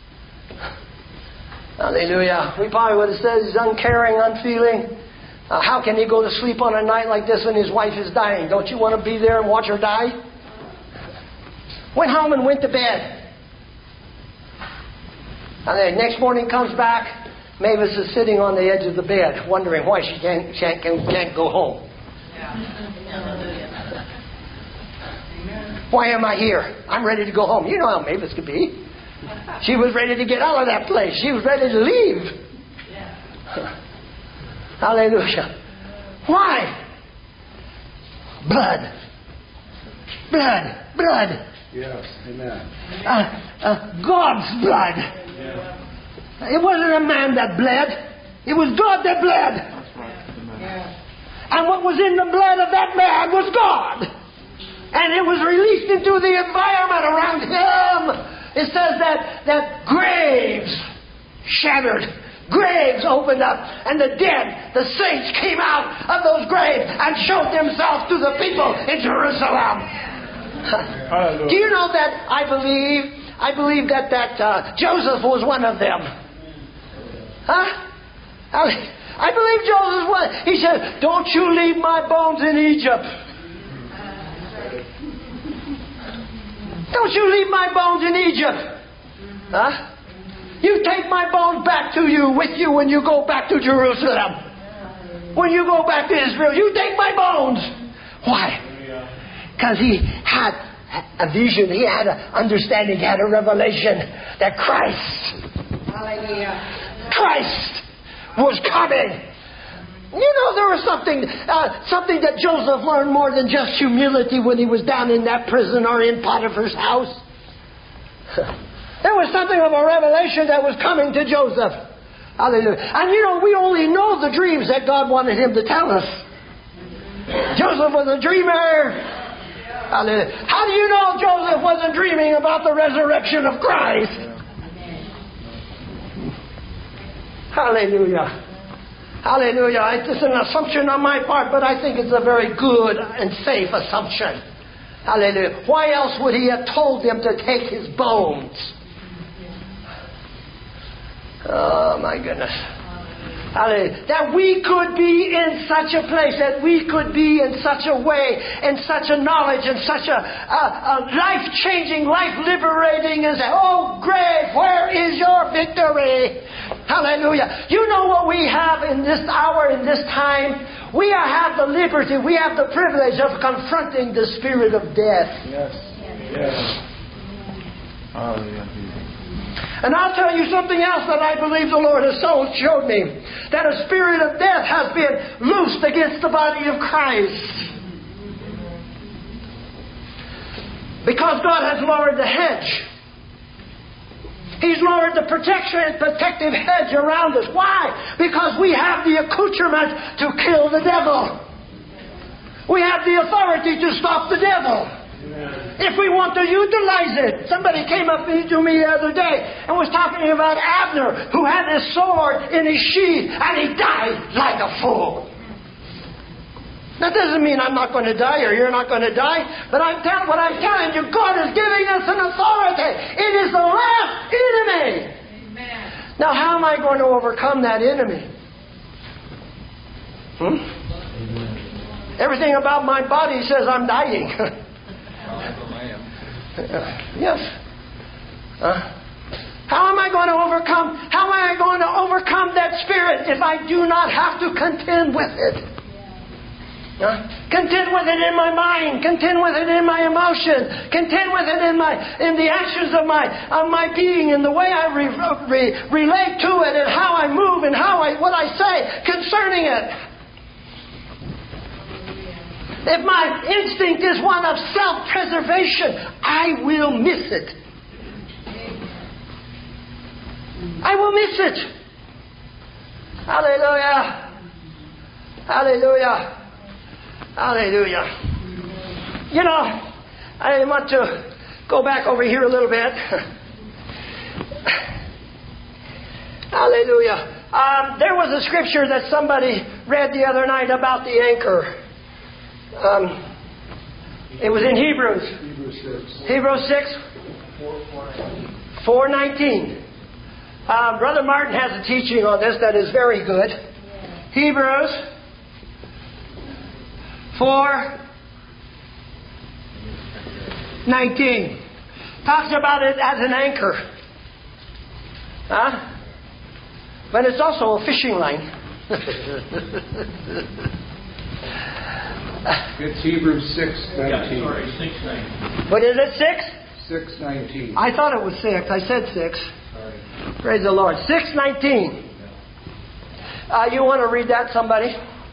Hallelujah. We probably would have said he's uncaring, unfeeling. Uh, how can he go to sleep on a night like this when his wife is dying? Don't you want to be there and watch her die? Went home and went to bed. And the next morning comes back. Mavis is sitting on the edge of the bed, wondering why she can't, can't, can't go home. Why am I here? I'm ready to go home. You know how Mavis could be. She was ready to get out of that place. She was ready to leave. Hallelujah. Why? Blood. Blood. Blood. Yes. Amen. Uh, uh, God's blood. Yeah. It wasn't a man that bled. It was God that bled. That's right. Amen. And what was in the blood of that man was God. And it was released into the environment around him. It says that, that graves shattered. Graves opened up. And the dead, the saints came out of those graves and showed themselves to the people in Jerusalem. Do you know that I believe, I believe that, that uh, Joseph was one of them? Huh? I believe Joseph was. He said, don't you leave my bones in Egypt. Don't you leave my bones in Egypt. Huh? You take my bones back to you, with you when you go back to Jerusalem. When you go back to Israel, you take my bones. Why? Because he had a vision, he had an understanding, he had a revelation that Christ, Hallelujah. Christ was coming. You know, there was something uh, something that Joseph learned more than just humility when he was down in that prison or in Potiphar's house. There was something of a revelation that was coming to Joseph. Hallelujah. And you know, we only know the dreams that God wanted him to tell us. Joseph was a dreamer. Hallelujah. How do you know Joseph wasn't dreaming about the resurrection of Christ? Hallelujah. Hallelujah. It's an assumption on my part, but I think it's a very good and safe assumption. Hallelujah. Why else would he have told them to take his bones? Oh, my goodness. Hallelujah. That we could be in such a place, that we could be in such a way, and such a knowledge, and such a, a, a life-changing, life-liberating, and say, oh, grave, where is your victory? Hallelujah. You know what we have in this hour, in this time? We have the liberty, we have the privilege of confronting the spirit of death. Yes. Yes. Hallelujah. And I'll tell you something else that I believe the Lord has so showed me. That a spirit of death has been loosed against the body of Christ. Because God has lowered the hedge. He's lowered the protection, protective hedge around us. Why? Because we have the accoutrement to kill the devil. We have the authority to stop the devil. If we want to utilize it. Somebody came up to me the other day and was talking about Abner, who had his sword in his sheath and he died like a fool. That doesn't mean I'm not going to die or you're not going to die. But I'm tell- what I'm telling you, God is giving us an authority. It is the last enemy. Amen. Now, how am I going to overcome that enemy? Hmm? Everything about my body says I'm dying. Yes. Uh, how am I going to overcome? How am I going to overcome that spirit if I do not have to contend with it? Uh, contend with it in my mind. Contend with it in my emotion. Contend with it in my in the actions of my of my being and the way I re, re, relate to it and how I move and how I what I say concerning it. If my instinct is one of self-preservation, I will miss it. I will miss it. Hallelujah. Hallelujah. Hallelujah. You know, I want to go back over here a little bit. Hallelujah. Um, there was a scripture that somebody read the other night about the anchor. Um, it was in Hebrews. Hebrews six. four nineteen. Uh, Brother Martin has a teaching on this that is very good. Hebrews four nineteen. Talks about it as an anchor. Huh? But it's also a fishing line. It's Hebrews six nineteen. Yeah, sorry, six nineteen. What is it, six? six nineteen. I thought it was six. I said six. Sorry. Praise the Lord. six nineteen. Uh, you want to read that, somebody?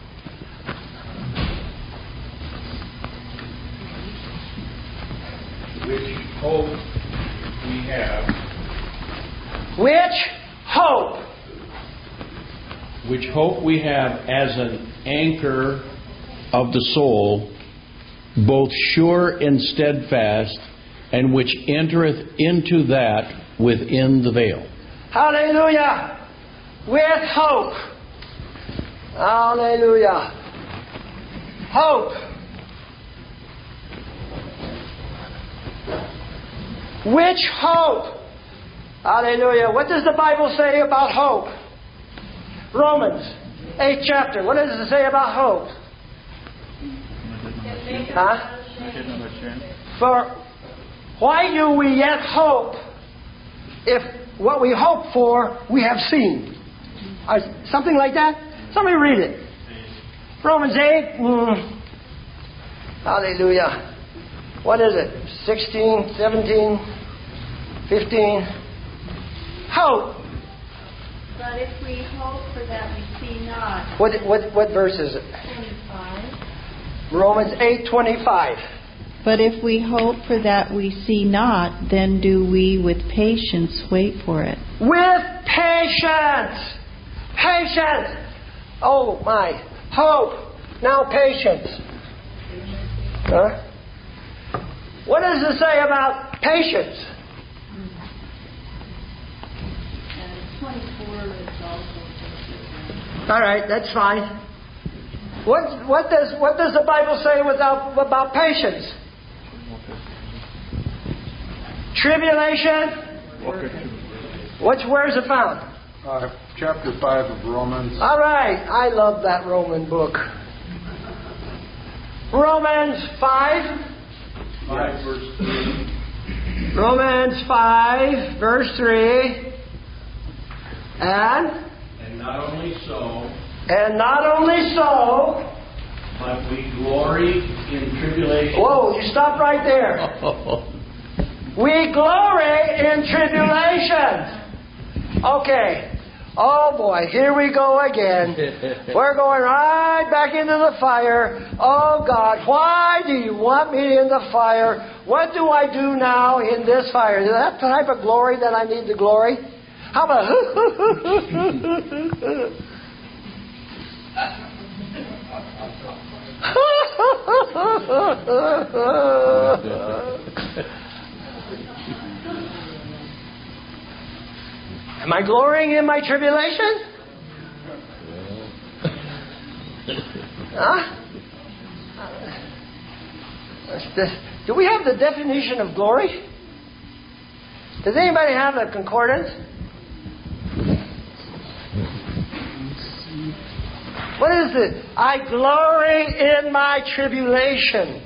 Which hope we have. Which hope? Which hope we have as an anchor of the soul, both sure and steadfast, and which entereth into that within the veil. Hallelujah. With hope. Hallelujah. Hope. Which hope? Hallelujah. What does the Bible say about hope? Romans, eighth chapter. What does it say about hope? Huh? For why do we yet hope if what we hope for we have seen? Or something like that? Somebody read it. Romans eight. Mm, hallelujah. What is it? sixteen, seventeen, fifteen. Hope. But if we hope for that we see not. What what what verse is it? twenty-five. Romans eight twenty-five. But if we hope for that we see not, then do we with patience wait for it. With patience. Patience. Oh my. Hope. Now patience. Huh? What does it say about patience? All right, that's fine. What what does what does the Bible say without, about patience? Tribulation. What's where is it found? Uh, chapter five of Romans. All right, I love that Roman book. Romans five. Five verse three. Romans five, verse three. And And not only so, and not only so. but we glory in tribulation. Whoa, you stop right there. We glory in tribulation. Okay. Oh boy, here we go again. We're going right back into the fire. Oh God, why do you want me in the fire? What do I do now in this fire? Is that the type of glory that I need to glory? How about am I glorying in my tribulation? Huh? Do we have the definition of glory? Does anybody have a concordance? What is it? I glory in my tribulation.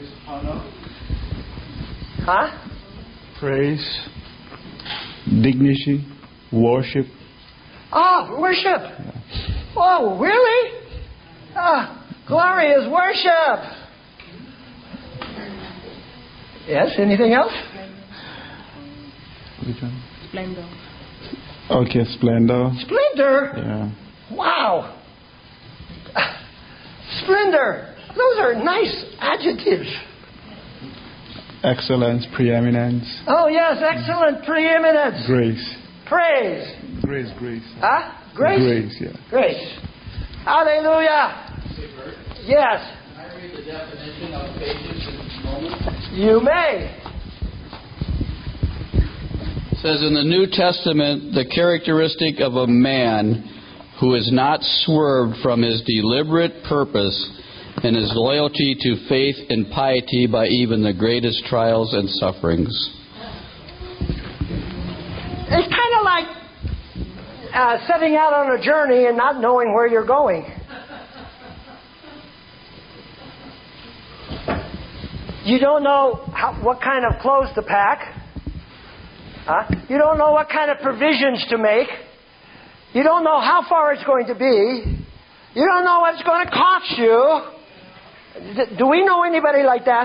Huh? Praise, dignity, worship. Oh, worship. Oh, really? Ah, glory is worship. Yes, anything else? Which one? Splendor. Okay, splendor. Splendor. Yeah. Wow. Splendor. Those are nice adjectives. Excellence, preeminence. Oh, yes, excellent preeminence. Grace. Praise. Grace, grace. Huh? Grace? Grace, yeah. Grace. Hallelujah. Yes. Can I read the definition of patience in this moment? You may. It says in the New Testament, the characteristic of a man who is not swerved from his deliberate purpose and his loyalty to faith and piety by even the greatest trials and sufferings. It's kind of like uh, setting out on a journey and not knowing where you're going. You don't know how, what kind of clothes to pack. Huh? You don't know what kind of provisions to make. You don't know how far it's going to be. You don't know what it's going to cost you. D- do we know anybody like that?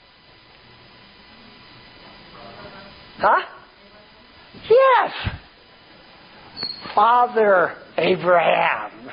Huh? Yes. Father Abraham.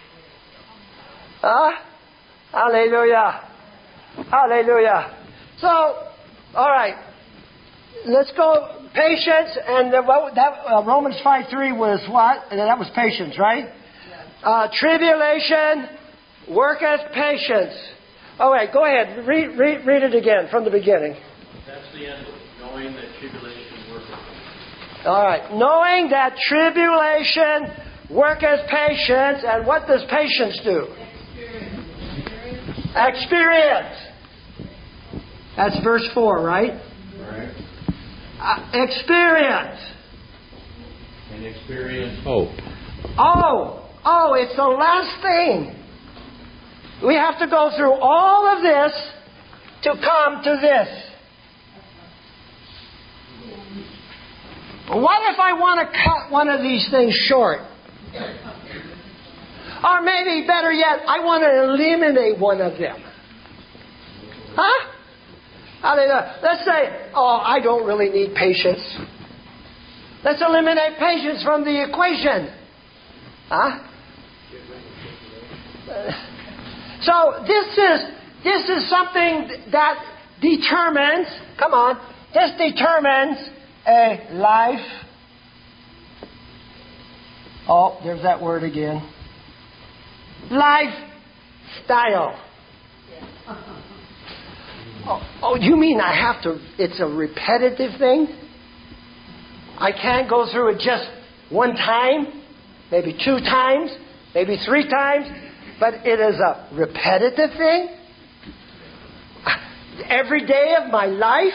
Huh? Hallelujah. Hallelujah. So, all right. Let's go. Patience, and uh, what, that uh, Romans five three was what? And that was patience, right? Uh, tribulation worketh patience. All right, go ahead. Read, read, read it again from the beginning. That's the end of it. Knowing that tribulation worketh patience. All right. Knowing that tribulation worketh patience, and what does patience do? Experience. Experience. That's verse four, right? Right. Uh, experience. And experience hope. Oh, oh, it's the last thing. We have to go through all of this to come to this. What if I want to cut one of these things short? Or maybe better yet, I want to eliminate one of them. Huh? Hallelujah. Let's say, oh, I don't really need patience. Let's eliminate patience from the equation. Huh? So this is this is something that determines, come on, this determines a life. Oh, there's that word again. Lifestyle. Oh, oh, you mean I have to, it's a repetitive thing? I can't go through it just one time, maybe two times, maybe three times, but it is a repetitive thing? Every day of my life?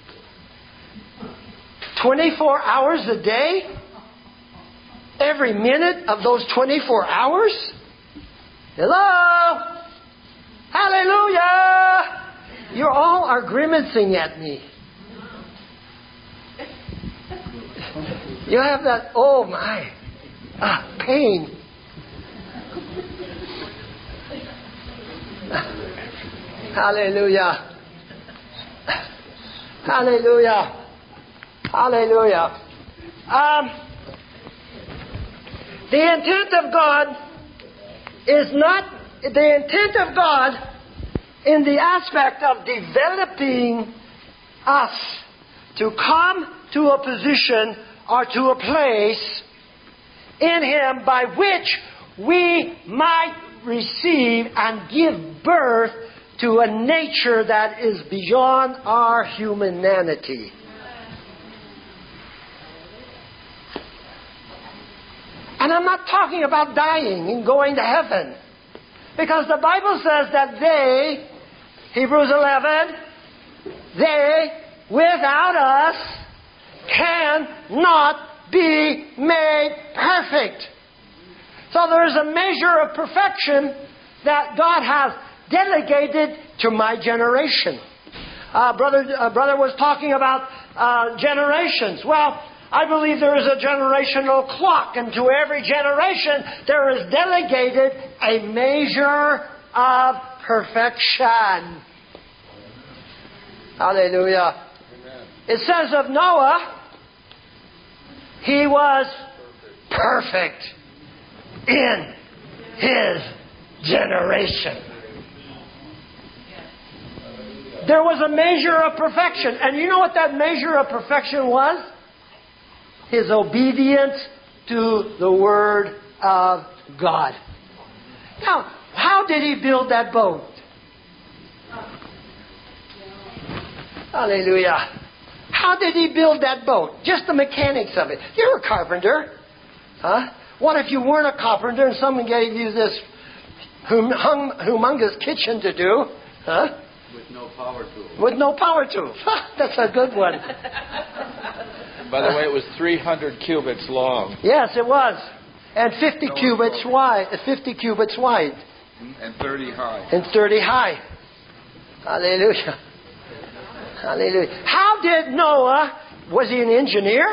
twenty-four hours a day? Every minute of those twenty-four hours? Hello? Hallelujah! You all are grimacing at me. You have that, oh my, ah, pain. Hallelujah. Hallelujah. Hallelujah. Um, the intent of God is not, the intent of God in the aspect of developing us to come to a position or to a place in Him by which we might receive and give birth to a nature that is beyond our humanity. And I'm not talking about dying and going to heaven. Because the Bible says that they, Hebrews eleven, they, without us, cannot be made perfect. So there is a measure of perfection that God has delegated to my generation. Uh, brother, uh, brother was talking about uh, generations. Well, I believe there is a generational clock, and to every generation there is delegated a measure of perfection. Hallelujah. Amen. It says of Noah, he was perfect in his generation. There was a measure of perfection. And you know what that measure of perfection was? His obedience to the Word of God. Now, how did he build that boat? Hallelujah. How did he build that boat? Just the mechanics of it. You're a carpenter. Huh? What if you weren't a carpenter and someone gave you this hum- hum- humongous kitchen to do? Huh? With no power tool. With no power tool. That's a good one. By the way, it was three hundred cubits long. Yes, it was. And fifty no cubits wide. fifty cubits wide. And thirty high. And thirty high. Hallelujah. Hallelujah. How did Noah, was he an engineer?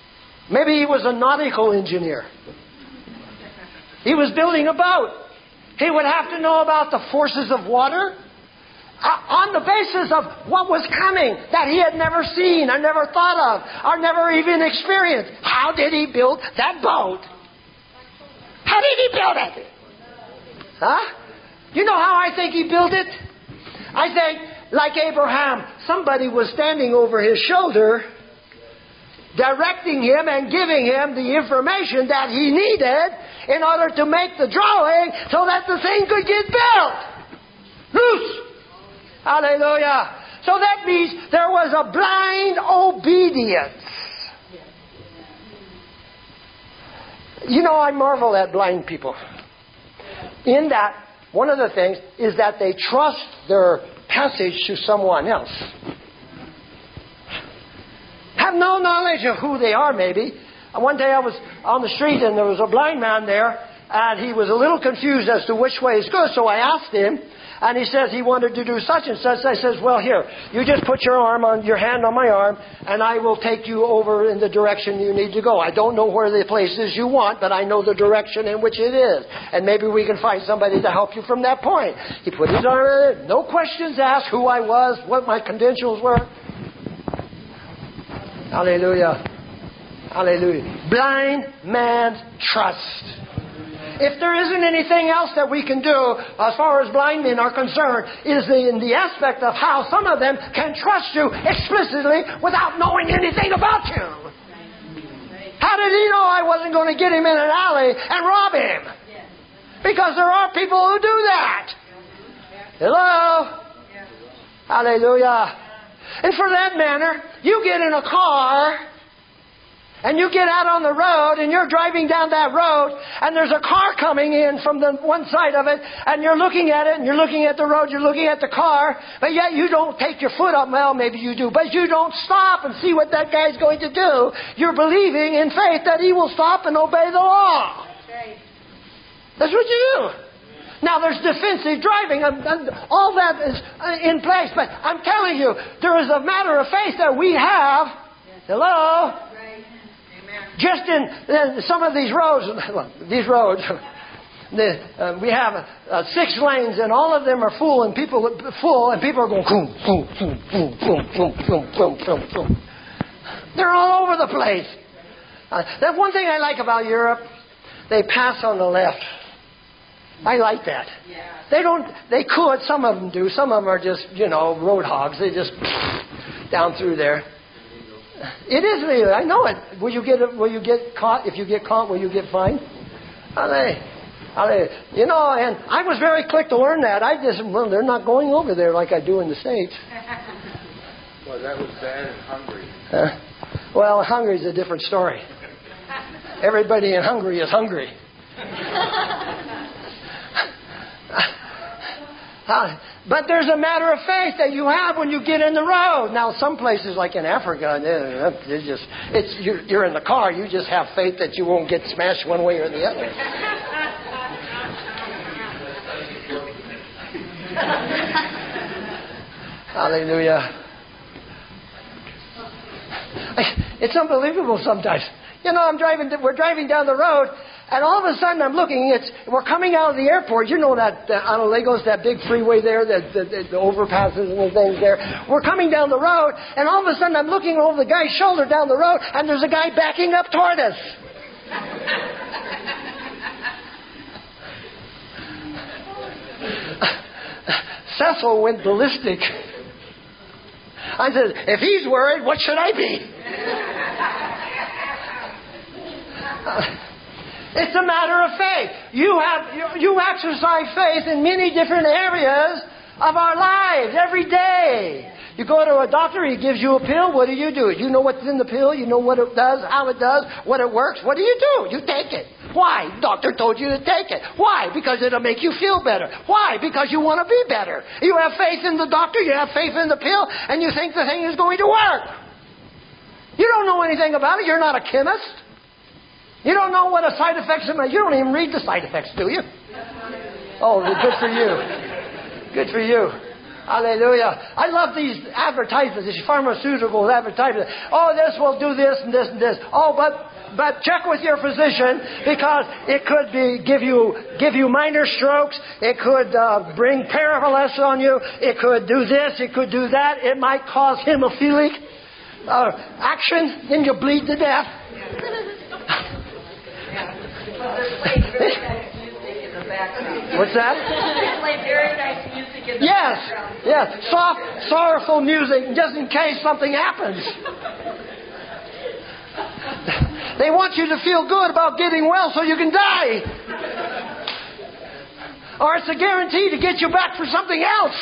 Maybe he was a nautical engineer. He was building a boat. He would have to know about the forces of water uh, on the basis of what was coming that he had never seen or never thought of or never even experienced. How did he build that boat? How did he build it? Huh? You know how I think he built it? I think, like Abraham, somebody was standing over his shoulder, directing him and giving him the information that he needed in order to make the drawing so that the thing could get built. Loose. Hallelujah. So that means there was a blind obedience. You know, I marvel at blind people. In that, one of the things is that they trust their passage to someone else. Have no knowledge of who they are, maybe. One day I was on the street and there was a blind man there, and he was a little confused as to which way is good, so I asked him, and he says he wanted to do such and such. I says, well, here, you just put your arm on your hand on my arm, and I will take you over in the direction you need to go. I don't know where the place is you want, but I know the direction in which it is. And maybe we can find somebody to help you from that point. He put his arm in it, no questions asked who I was, what my credentials were. Hallelujah. Hallelujah. Blind man's trust. If there isn't anything else that we can do as far as blind men are concerned, is the, in the aspect of how some of them can trust you explicitly without knowing anything about you. How did he know I wasn't going to get him in an alley and rob him? Because there are people who do that. Hello? Hallelujah. And for that matter, you get in a car and you get out on the road and you're driving down that road and there's a car coming in from the one side of it and you're looking at it and you're looking at the road, you're looking at the car, but yet you don't take your foot up. Well, maybe you do, but you don't stop and see what that guy's going to do. You're believing in faith that he will stop and obey the law. That's what you do. Now, there's defensive driving, and, and all that is in place, but I'm telling you, there is a matter of faith that we have. Hello? Just in uh, some of these roads, these roads, the, uh, we have uh, six lanes, and all of them are full, and people full, and people are going boom, boom, boom, boom, boom, boom, boom, boom, boom, boom. They're all over the place. Uh, that's one thing I like about Europe. They pass on the left. I like that. They don't. They could. Some of them do. Some of them are just, you know, road hogs. They just down through there. It is legal. I know it. Will you get? Will you get caught? If you get caught, will you get fined? Are they? Are they? You know, and I was very quick to learn that. I just, well, they're not going over there like I do in the States. Well, that was bad in Hungary. Uh, well, Hungary's a different story. Everybody in Hungary is hungry. Uh, but there's a matter of faith that you have when you get in the road. Now, some places like in Africa, it's just it's you're, you're in the car. You just have faith that you won't get smashed one way or the other. Hallelujah. It's unbelievable sometimes. You know, I'm driving. We're driving down the road. And all of a sudden, I'm looking. It's we're coming out of the airport. You know that uh, out of Lagos, that big freeway there, the, the, the overpasses and the things there. We're coming down the road, and all of a sudden, I'm looking over the guy's shoulder down the road, and there's a guy backing up toward us. Cecil went ballistic. I said, "If he's worried, what should I be?" Uh, It's a matter of faith. You have you, you exercise faith in many different areas of our lives every day. You go to a doctor, he gives you a pill. What do you do? You know what's in the pill. You know what it does, how it does, what it works. What do you do? You take it. Why? Doctor told you to take it. Why? Because it'll make you feel better. Why? Because you want to be better. You have faith in the doctor. You have faith in the pill, and you think the thing is going to work. You don't know anything about it. You're not a chemist. You don't know what a side effects are. You don't even read the side effects, do you? Oh, good for you. Good for you. Hallelujah. I love these advertisements, these pharmaceutical advertisements. Oh, this will do this and this and this. Oh, but but check with your physician, because it could be give you give you minor strokes. It could uh, bring paralysis on you. It could do this. It could do that. It might cause hemophilic uh, action. Then you bleed to death. What's that? They play very nice music in the Yes, background. yes. Soft, sorrowful music, just in case something happens. They want you to feel good about getting well so you can die. Or it's a guarantee to get you back for something else.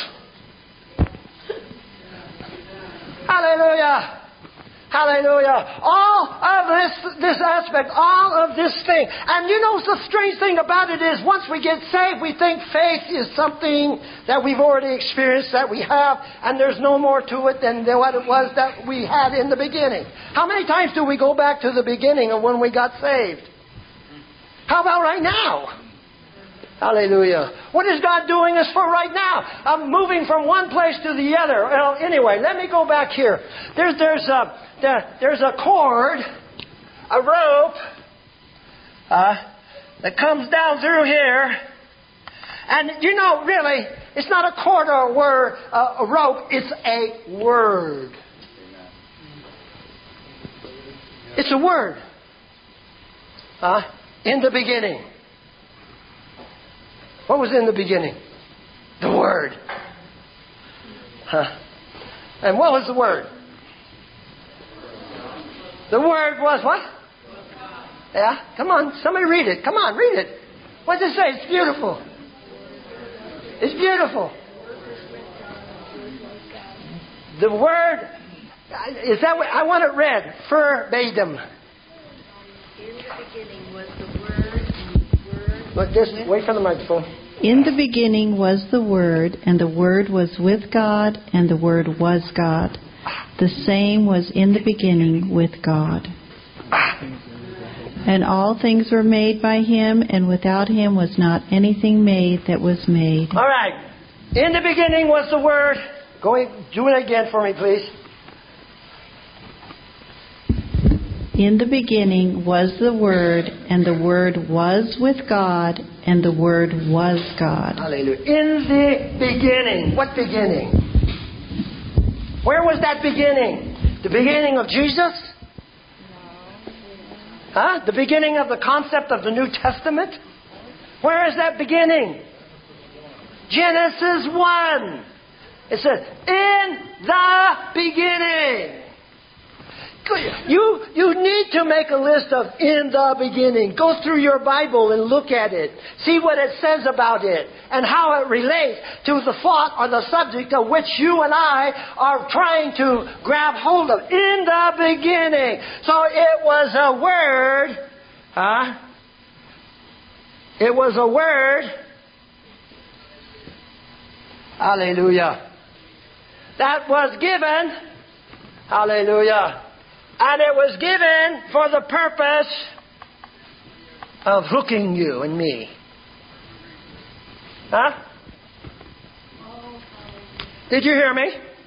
Hallelujah. Hallelujah. All of this this aspect, all of this thing. And you know, the strange thing about it is, once we get saved, we think faith is something that we've already experienced, that we have, and there's no more to it than what it was that we had in the beginning. How many times do we go back to the beginning of when we got saved? How about right now? Hallelujah. What is God doing this for right now? I'm moving from one place to the other. Well, anyway, let me go back here. There's there's a there, there's a cord, a rope uh, that comes down through here, and you know, really, it's not a cord or a word, uh, a rope. It's a word. It's a word. Uh, in the beginning. What was in the beginning? The Word. Huh. And what was the Word? The Word was what? Yeah? Come on, somebody read it. Come on, read it. What does it say? It's beautiful. It's beautiful. The Word, is that what, I want it read. Verbatim. In the beginning was the Word, and the Word... Look, this, wait for the microphone. In the beginning was the Word, and the Word was with God, and the Word was God. The same was in the beginning with God. And all things were made by Him, and without Him was not anything made that was made. All right. In the beginning was the Word. Go ahead, do it again for me, please. In the beginning was the Word, and the Word was with God, and the Word was God. Hallelujah. In the beginning. What beginning? Where was that beginning? The beginning of Jesus? Huh? The beginning of the concept of the New Testament? Where is that beginning? Genesis one. It says, in the beginning. You, you need to make a list of in the beginning. Go through your Bible and look at it. See what it says about it and how it relates to the thought or the subject of which you and I are trying to grab hold of. In the beginning. So it was a word. Huh? It was a word. Hallelujah. That was given. Hallelujah. And it was given for the purpose of hooking you and me. Huh? Did you hear me?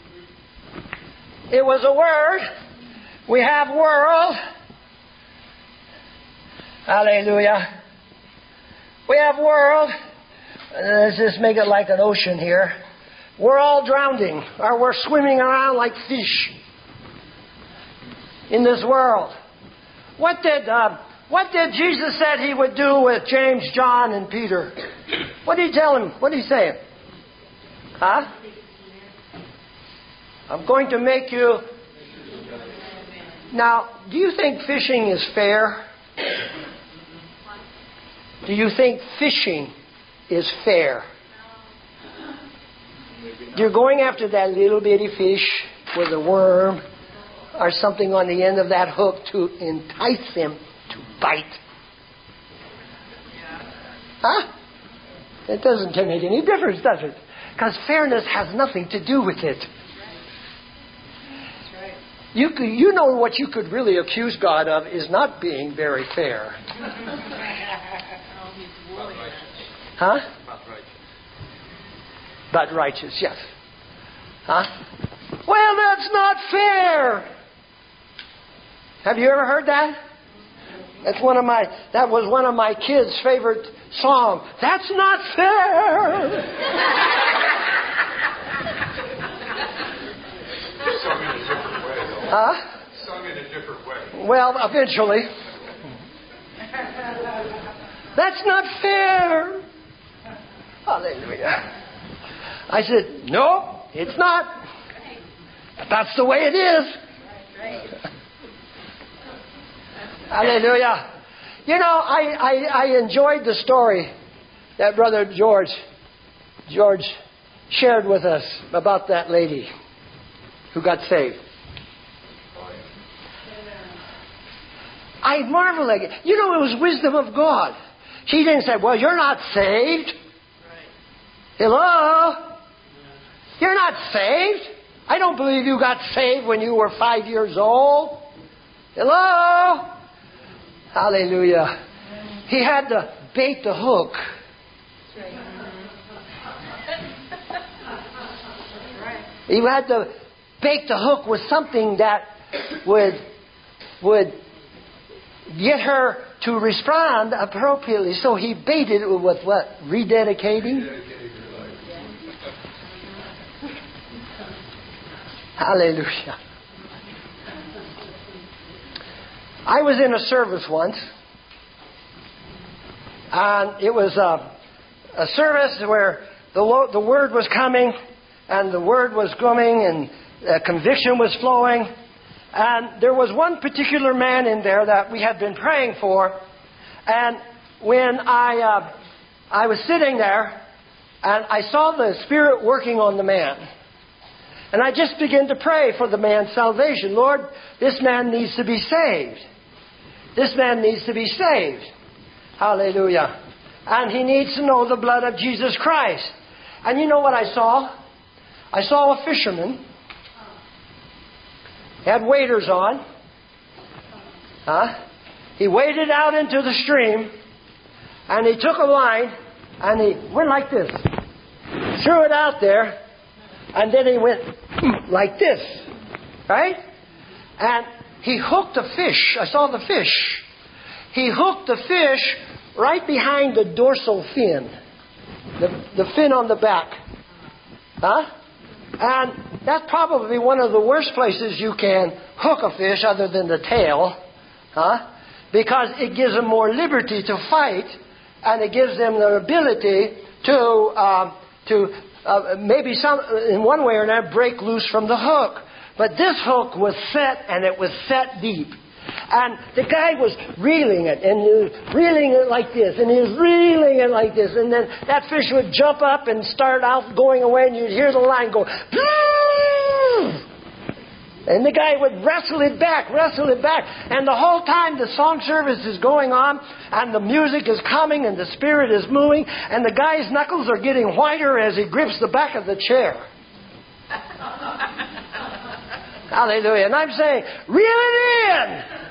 It was a word. We have world. Hallelujah. We have world. Let's just make it like an ocean here. We're all drowning, or we're swimming around like fish in this world. What did uh, what did Jesus said He would do with James, John, and Peter? What did He tell him? What did He say? Huh? I'm going to make you... Now, do you think fishing is fair? Do you think fishing is fair? You're going after that little bitty fish with a worm or something on the end of that hook to entice him to bite. Huh? It doesn't make any difference, does it? Because fairness has nothing to do with it. You could, you know what you could really accuse God of is not being very fair. Huh? But righteous, yes. Huh? Well, that's not fair. Have you ever heard that? That's one of my. That was one of my kids' favorite songs. That's not fair. Sung in a different way, though. Huh? Sung in a different way. Well, eventually. That's not fair. Hallelujah. I said, no, it's not. That's the way it is. Hallelujah. You know, I, I, I enjoyed the story that Brother George, George shared with us about that lady who got saved. I marvel at it. You know, it was wisdom of God. She didn't say, well, you're not saved. Hello? You're not saved. I don't believe you got saved when you were five years old. Hello? Hallelujah. He had to bait the hook. He had to bait the hook with something that would would get her to respond appropriately. So he baited it with what? Rededicating? Hallelujah. I was in a service once, and it was a, a service where the, lo- the word was coming, and the word was coming, and uh, conviction was flowing. And there was one particular man in there that we had been praying for. And when I uh, I was sitting there, and I saw the Spirit working on the man. And I just began to pray for the man's salvation. Lord, this man needs to be saved. This man needs to be saved. Hallelujah. And he needs to know the blood of Jesus Christ. And you know what I saw? I saw a fisherman. He had waders on. Huh? He waded out into the stream, and he took a line, and he went like this. Threw it out there, and then he went like this. Right? And he hooked a fish. I saw the fish. He hooked the fish right behind the dorsal fin. The, the fin on the back. Huh? And that's probably one of the worst places you can hook a fish other than the tail. Huh? Because it gives them more liberty to fight, and it gives them the ability to uh, to uh, maybe some in one way or another break loose from the hook. But this hook was set, and it was set deep. And the guy was reeling it, and he was reeling it like this, and he was reeling it like this, and then that fish would jump up and start out going away, and you'd hear the line go, and the guy would wrestle it back, wrestle it back, and the whole time the song service is going on, and the music is coming, and the Spirit is moving, and the guy's knuckles are getting whiter as he grips the back of the chair. Hallelujah. And I'm saying, reel it in!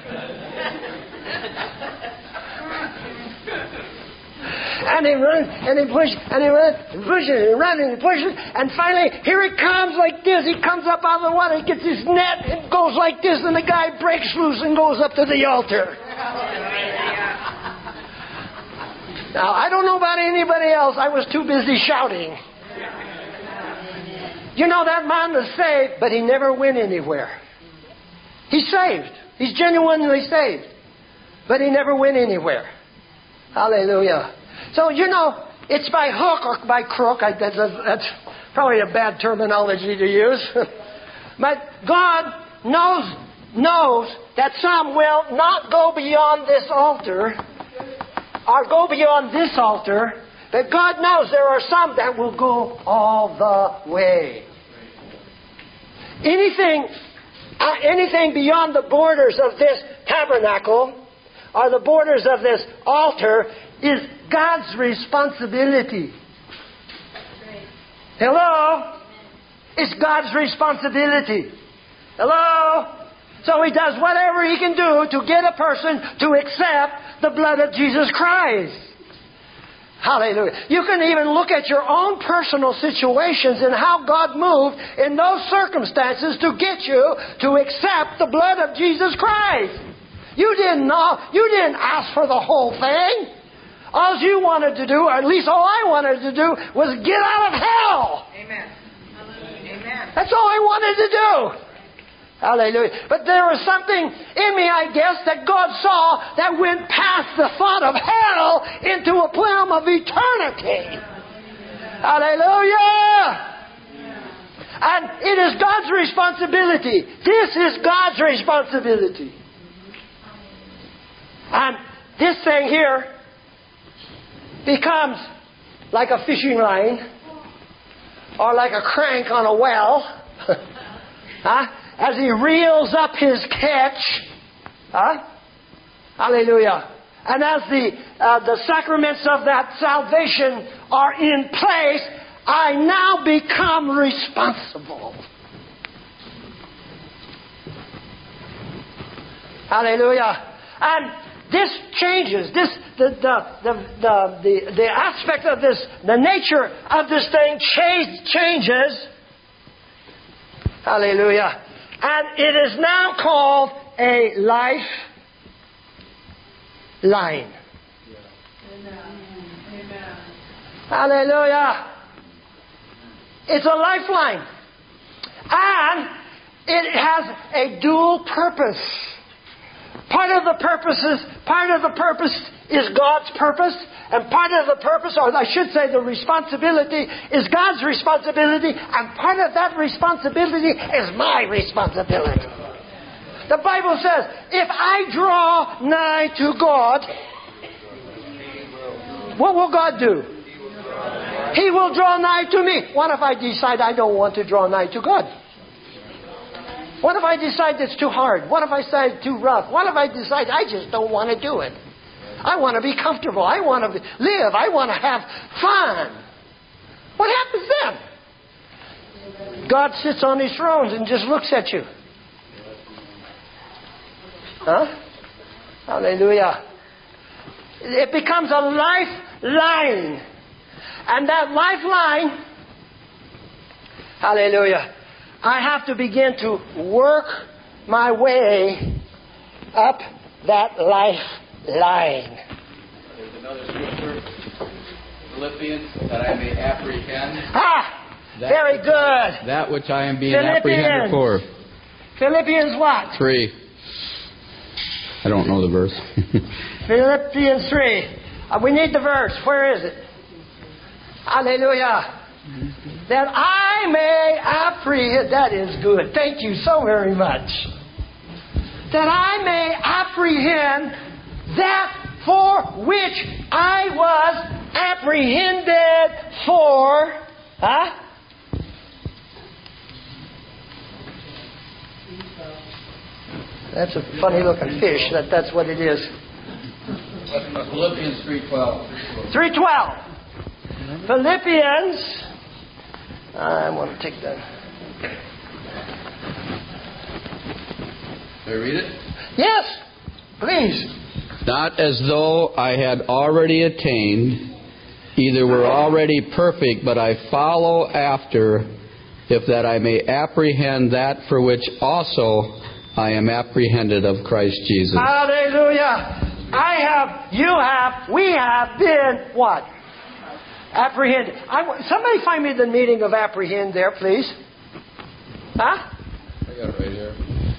And he runs, and he pushes, and he runs, and pushes, and he runs, and he pushes, and finally, here he comes like this. He comes up out of the water, he gets his net, and goes like this, and the guy breaks loose and goes up to the altar. Now, I don't know about anybody else. I was too busy shouting. You know, that man was saved, but he never went anywhere. He's saved. He's genuinely saved. But he never went anywhere. Hallelujah. So, you know, it's by hook or by crook. I, that's, a, that's probably a bad terminology to use. But God knows, knows that some will not go beyond this altar or go beyond this altar. But God knows there are some that will go all the way. Anything, uh, anything beyond the borders of this tabernacle or the borders of this altar is God's responsibility. Hello? It's God's responsibility. Hello? So He does whatever He can do to get a person to accept the blood of Jesus Christ. Hallelujah. You can even look at your own personal situations and how God moved in those circumstances to get you to accept the blood of Jesus Christ. You didn't know, you didn't ask for the whole thing. All you wanted to do, or at least all I wanted to do, was get out of hell. Amen. Amen. That's all I wanted to do. Hallelujah. But there was something in me, I guess, that God saw that went past the thought of hell into a realm of eternity. Hallelujah. And it is God's responsibility. This is God's responsibility. And this thing here becomes like a fishing line or like a crank on a well. Huh? As he reels up his catch. Huh? Hallelujah. And as the, uh, the sacraments of that salvation are in place, I now become responsible. Hallelujah. And this changes. This the the the the, the, the aspect of this, the nature of this thing change, changes. Hallelujah. And it is now called a life line. Amen. Hallelujah. It's a lifeline. And it has a dual purpose. Part of the purposes, part of the purpose is God's purpose, and part of the purpose, or I should say the responsibility, is God's responsibility, and part of that responsibility is my responsibility. The Bible says, if I draw nigh to God, what will God do? He will draw nigh to me. What if I decide I don't want to draw nigh to God? What if I decide it's too hard? What if I decide it's too rough? What if I decide I just don't want to do it? I want to be comfortable. I want to live. I want to have fun. What happens then? God sits on His throne and just looks at you. Huh? Hallelujah. It becomes a lifeline. And that lifeline, hallelujah, I have to begin to work my way up that lifeline. There's another scripture, Philippians, that I may apprehend. Ah, that very which, good. That which I am being Philippians. apprehended for. Philippians what? Three. I don't know the verse. Philippians three. Uh, we need the verse. Where is it? Hallelujah. That I may apprehend. That is good. Thank you so very much. That I may apprehend that for which I was apprehended for. Huh? That's a funny looking fish. That, that's what it is. Philippians three twelve. three twelve. Philippians. I want to take that. May I read it? Yes, please. Not as though I had already attained, either were already perfect, but I follow after, if that I may apprehend that for which also I am apprehended of Christ Jesus. Hallelujah. I have, you have, we have been what? Apprehended. I, somebody find me the meaning of apprehend there, please. Huh? I got it right here.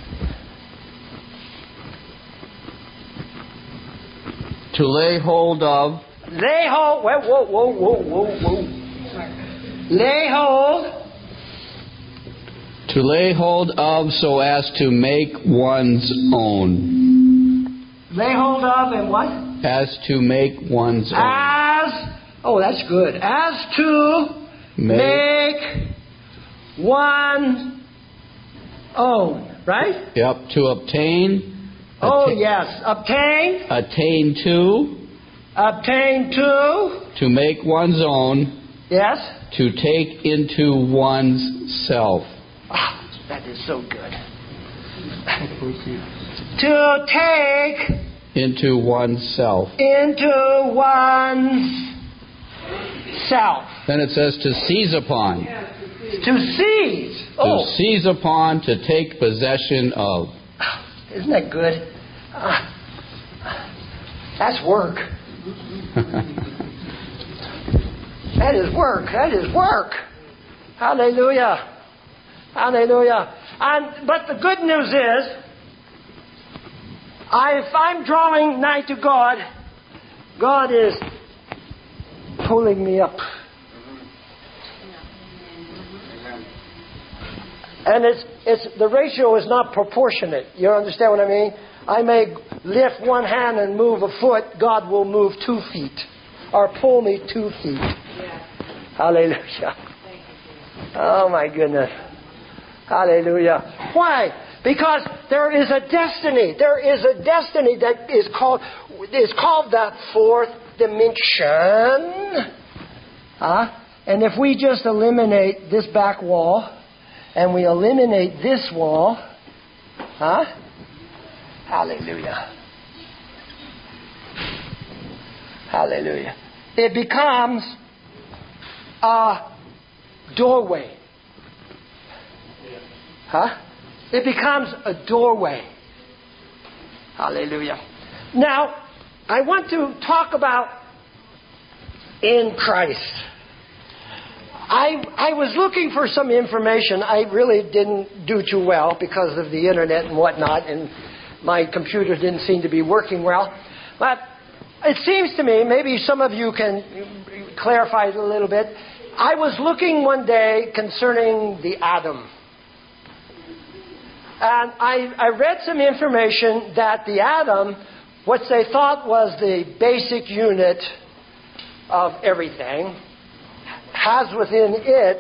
To lay hold of. Lay hold. Whoa, whoa, whoa, whoa, whoa, whoa. Lay hold. To lay hold of so as to make one's own. Lay hold of and what? As to make one's own. As. Oh, that's good. As to Make, make one own. Right? Yep. To obtain. Oh, Atta- yes. Obtain. Attain to. Obtain to. To make one's own. Yes. To take into one's self. Ah, that is so good. To take into oneself. into one's Self. Then it says to seize upon. To seize. Oh. To seize upon, to take possession of. Isn't that good? Uh, that's work. That is work. That is work. Hallelujah. Hallelujah. And but the good news is, I, if I'm drawing nigh to God, God is pulling me up. And it's it's the ratio is not proportionate. You understand what I mean? I may lift one hand and move a foot. God will move two feet, or pull me two feet. Hallelujah. Oh my goodness. Hallelujah. Why? Because there is a destiny. There is a destiny that is called is called the fourth dimension. Huh? And if we just eliminate this back wall and we eliminate this wall, huh? Hallelujah. Hallelujah. It becomes a doorway. Huh? It becomes a doorway. Hallelujah. Now, I want to talk about in Christ. I I was looking for some information. I really didn't do too well because of the internet and whatnot, and my computer didn't seem to be working well. But it seems to me, maybe some of you can clarify it a little bit. I was looking one day concerning the atom. And I, I read some information that the atom, what they thought was the basic unit of everything, has within it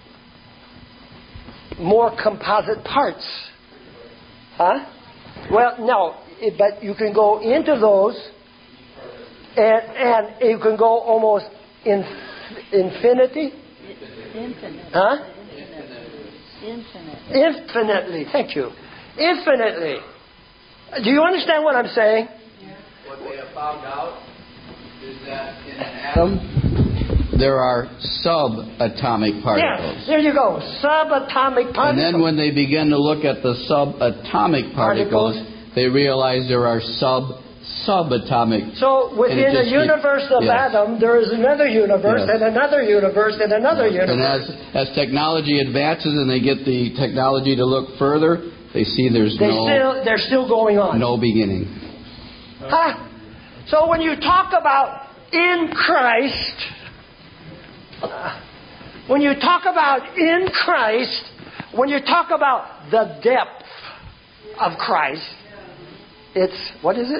more composite parts. Huh? Well, no, but you can go into those and, and you can go almost in infinity. Infinite. Huh? Infinite. Infinitely. Thank you. Infinitely. Do you understand what I'm saying? What they have found out is that in an atom there are subatomic particles. Yes, there you go. Subatomic particles. And then when they begin to look at the subatomic particles, particles. they realize there are sub subatomic. So within the universe of yes. atom, there is another universe yes. and another universe and another yes. universe. And as, as technology advances and they get the technology to look further, they see there's they no still, they're still going on. No beginning. Huh? So when you talk about in Christ, uh, when you talk about in Christ, when you talk about the depth of Christ, it's, what is it?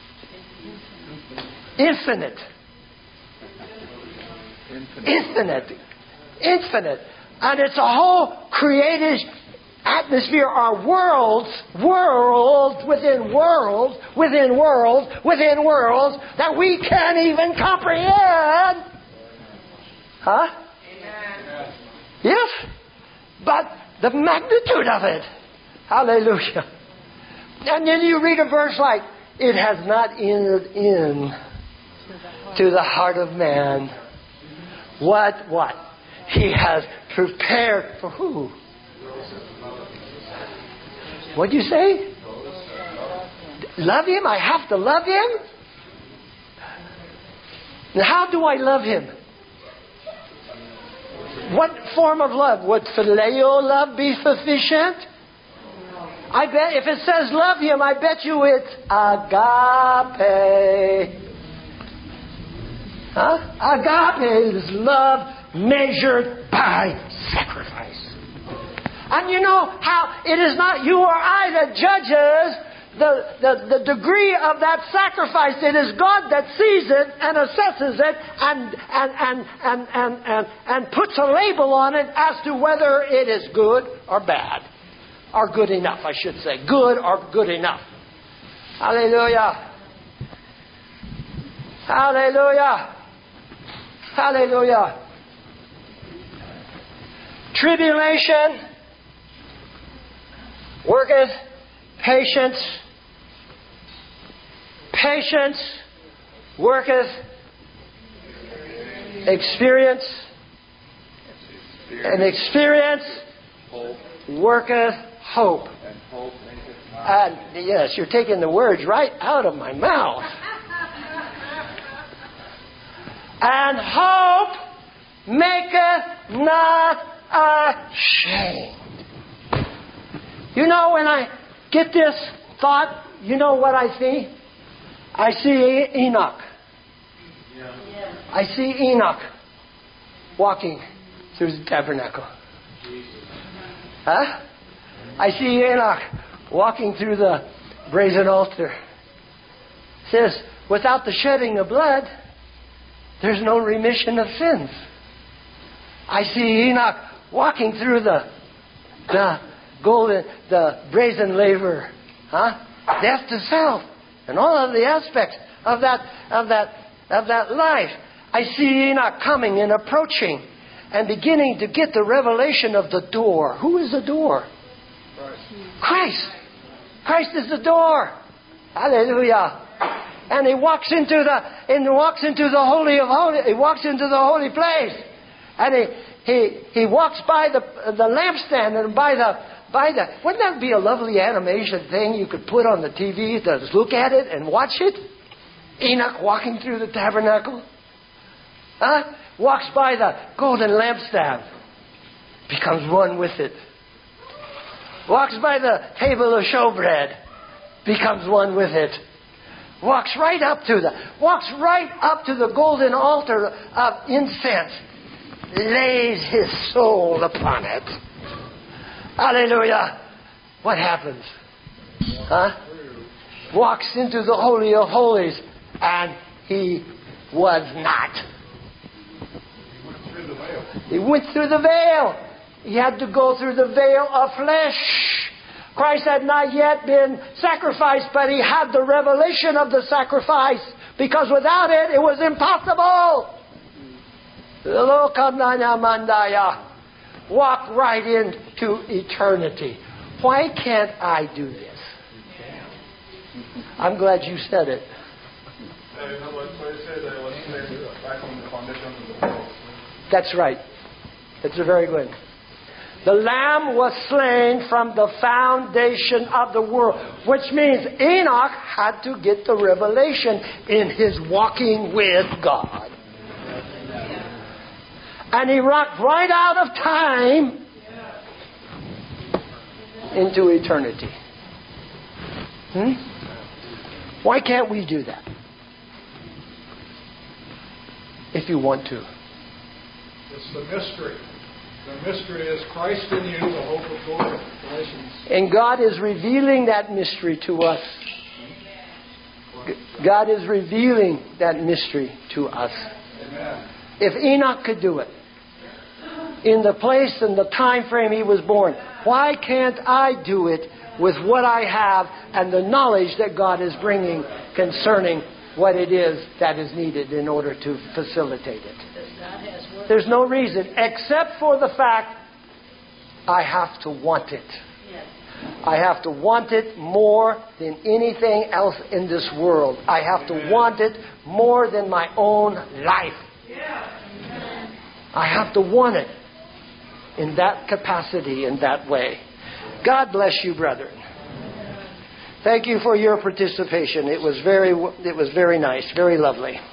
Infinite. Infinite. Infinite. And it's a whole created atmosphere, our worlds, worlds within worlds, within worlds, within worlds, that we can't even comprehend. Huh? Amen. Yes. But the magnitude of it. Hallelujah. And then you read a verse like, it has not entered in to the heart of man what, what? He has prepared for who? What'd you say? Love Him? I have to love Him? Now, how do I love Him? What form of love? Would phileo love be sufficient? I bet if it says love Him, I bet you it's agape. Huh? Agape is love measured by sacrifice. And you know how it is not you or I that judges the, the, the degree of that sacrifice. It is God that sees it and assesses it and, and, and, and, and, and, and puts a label on it as to whether it is good or bad. Or good enough, I should say. Good or good enough. Hallelujah. Hallelujah. Hallelujah. Tribulation worketh patience. Patience worketh Experience. And experience worketh hope. And yes, you're taking the words right out of my mouth. And hope maketh not ashamed. You know, when I get this thought, you know what I see? I see Enoch. I see Enoch walking through the tabernacle. Huh? I see Enoch walking through the brazen altar. It says, without the shedding of blood, there's no remission of sins. I see Enoch walking through the the golden, the brazen laver, huh? Death to self, and all of the aspects of that of that of that life. I see Enoch coming and approaching, and beginning to get the revelation of the door. Who is the door? Christ. Christ is the door. Hallelujah. And he walks into the and walks into the holy of holies. He walks into the holy place, and he he he walks by the the lampstand and by the by the. Wouldn't that be a lovely animation thing you could put on the T V to look at it and watch it? Enoch walking through the tabernacle, huh? Walks by the golden lampstand, becomes one with it. Walks by the table of showbread, becomes one with it. Walks right up to the walks right up to the golden altar of incense, lays his soul upon it. Hallelujah. What happens? Huh? Walks into the Holy of Holies, and he was not. He went through the veil. He had to go through the veil of flesh. Christ had not yet been sacrificed, but he had the revelation of the sacrifice, because without it, it was impossible. Walk right into eternity. Why can't I do this? I'm glad you said it. That's right. That's a very good. The Lamb was slain from the foundation of the world, which means Enoch had to get the revelation in his walking with God. And he rocked right out of time into eternity. Hmm? Why can't we do that? If you want to. It's the mystery. The mystery is Christ in you, the hope of glory. Galatians. And God is revealing that mystery to us. God is revealing that mystery to us. Amen. If Enoch could do it, in the place and the time frame he was born, why can't I do it with what I have and the knowledge that God is bringing concerning what it is that is needed in order to facilitate it? There's no reason except for the fact I have to want it. I have to want it more than anything else in this world. I have to want it more than my own life. I have to want it in that capacity, in that way. God bless you, brethren. Thank you for your participation. It was very, it was very nice, very lovely.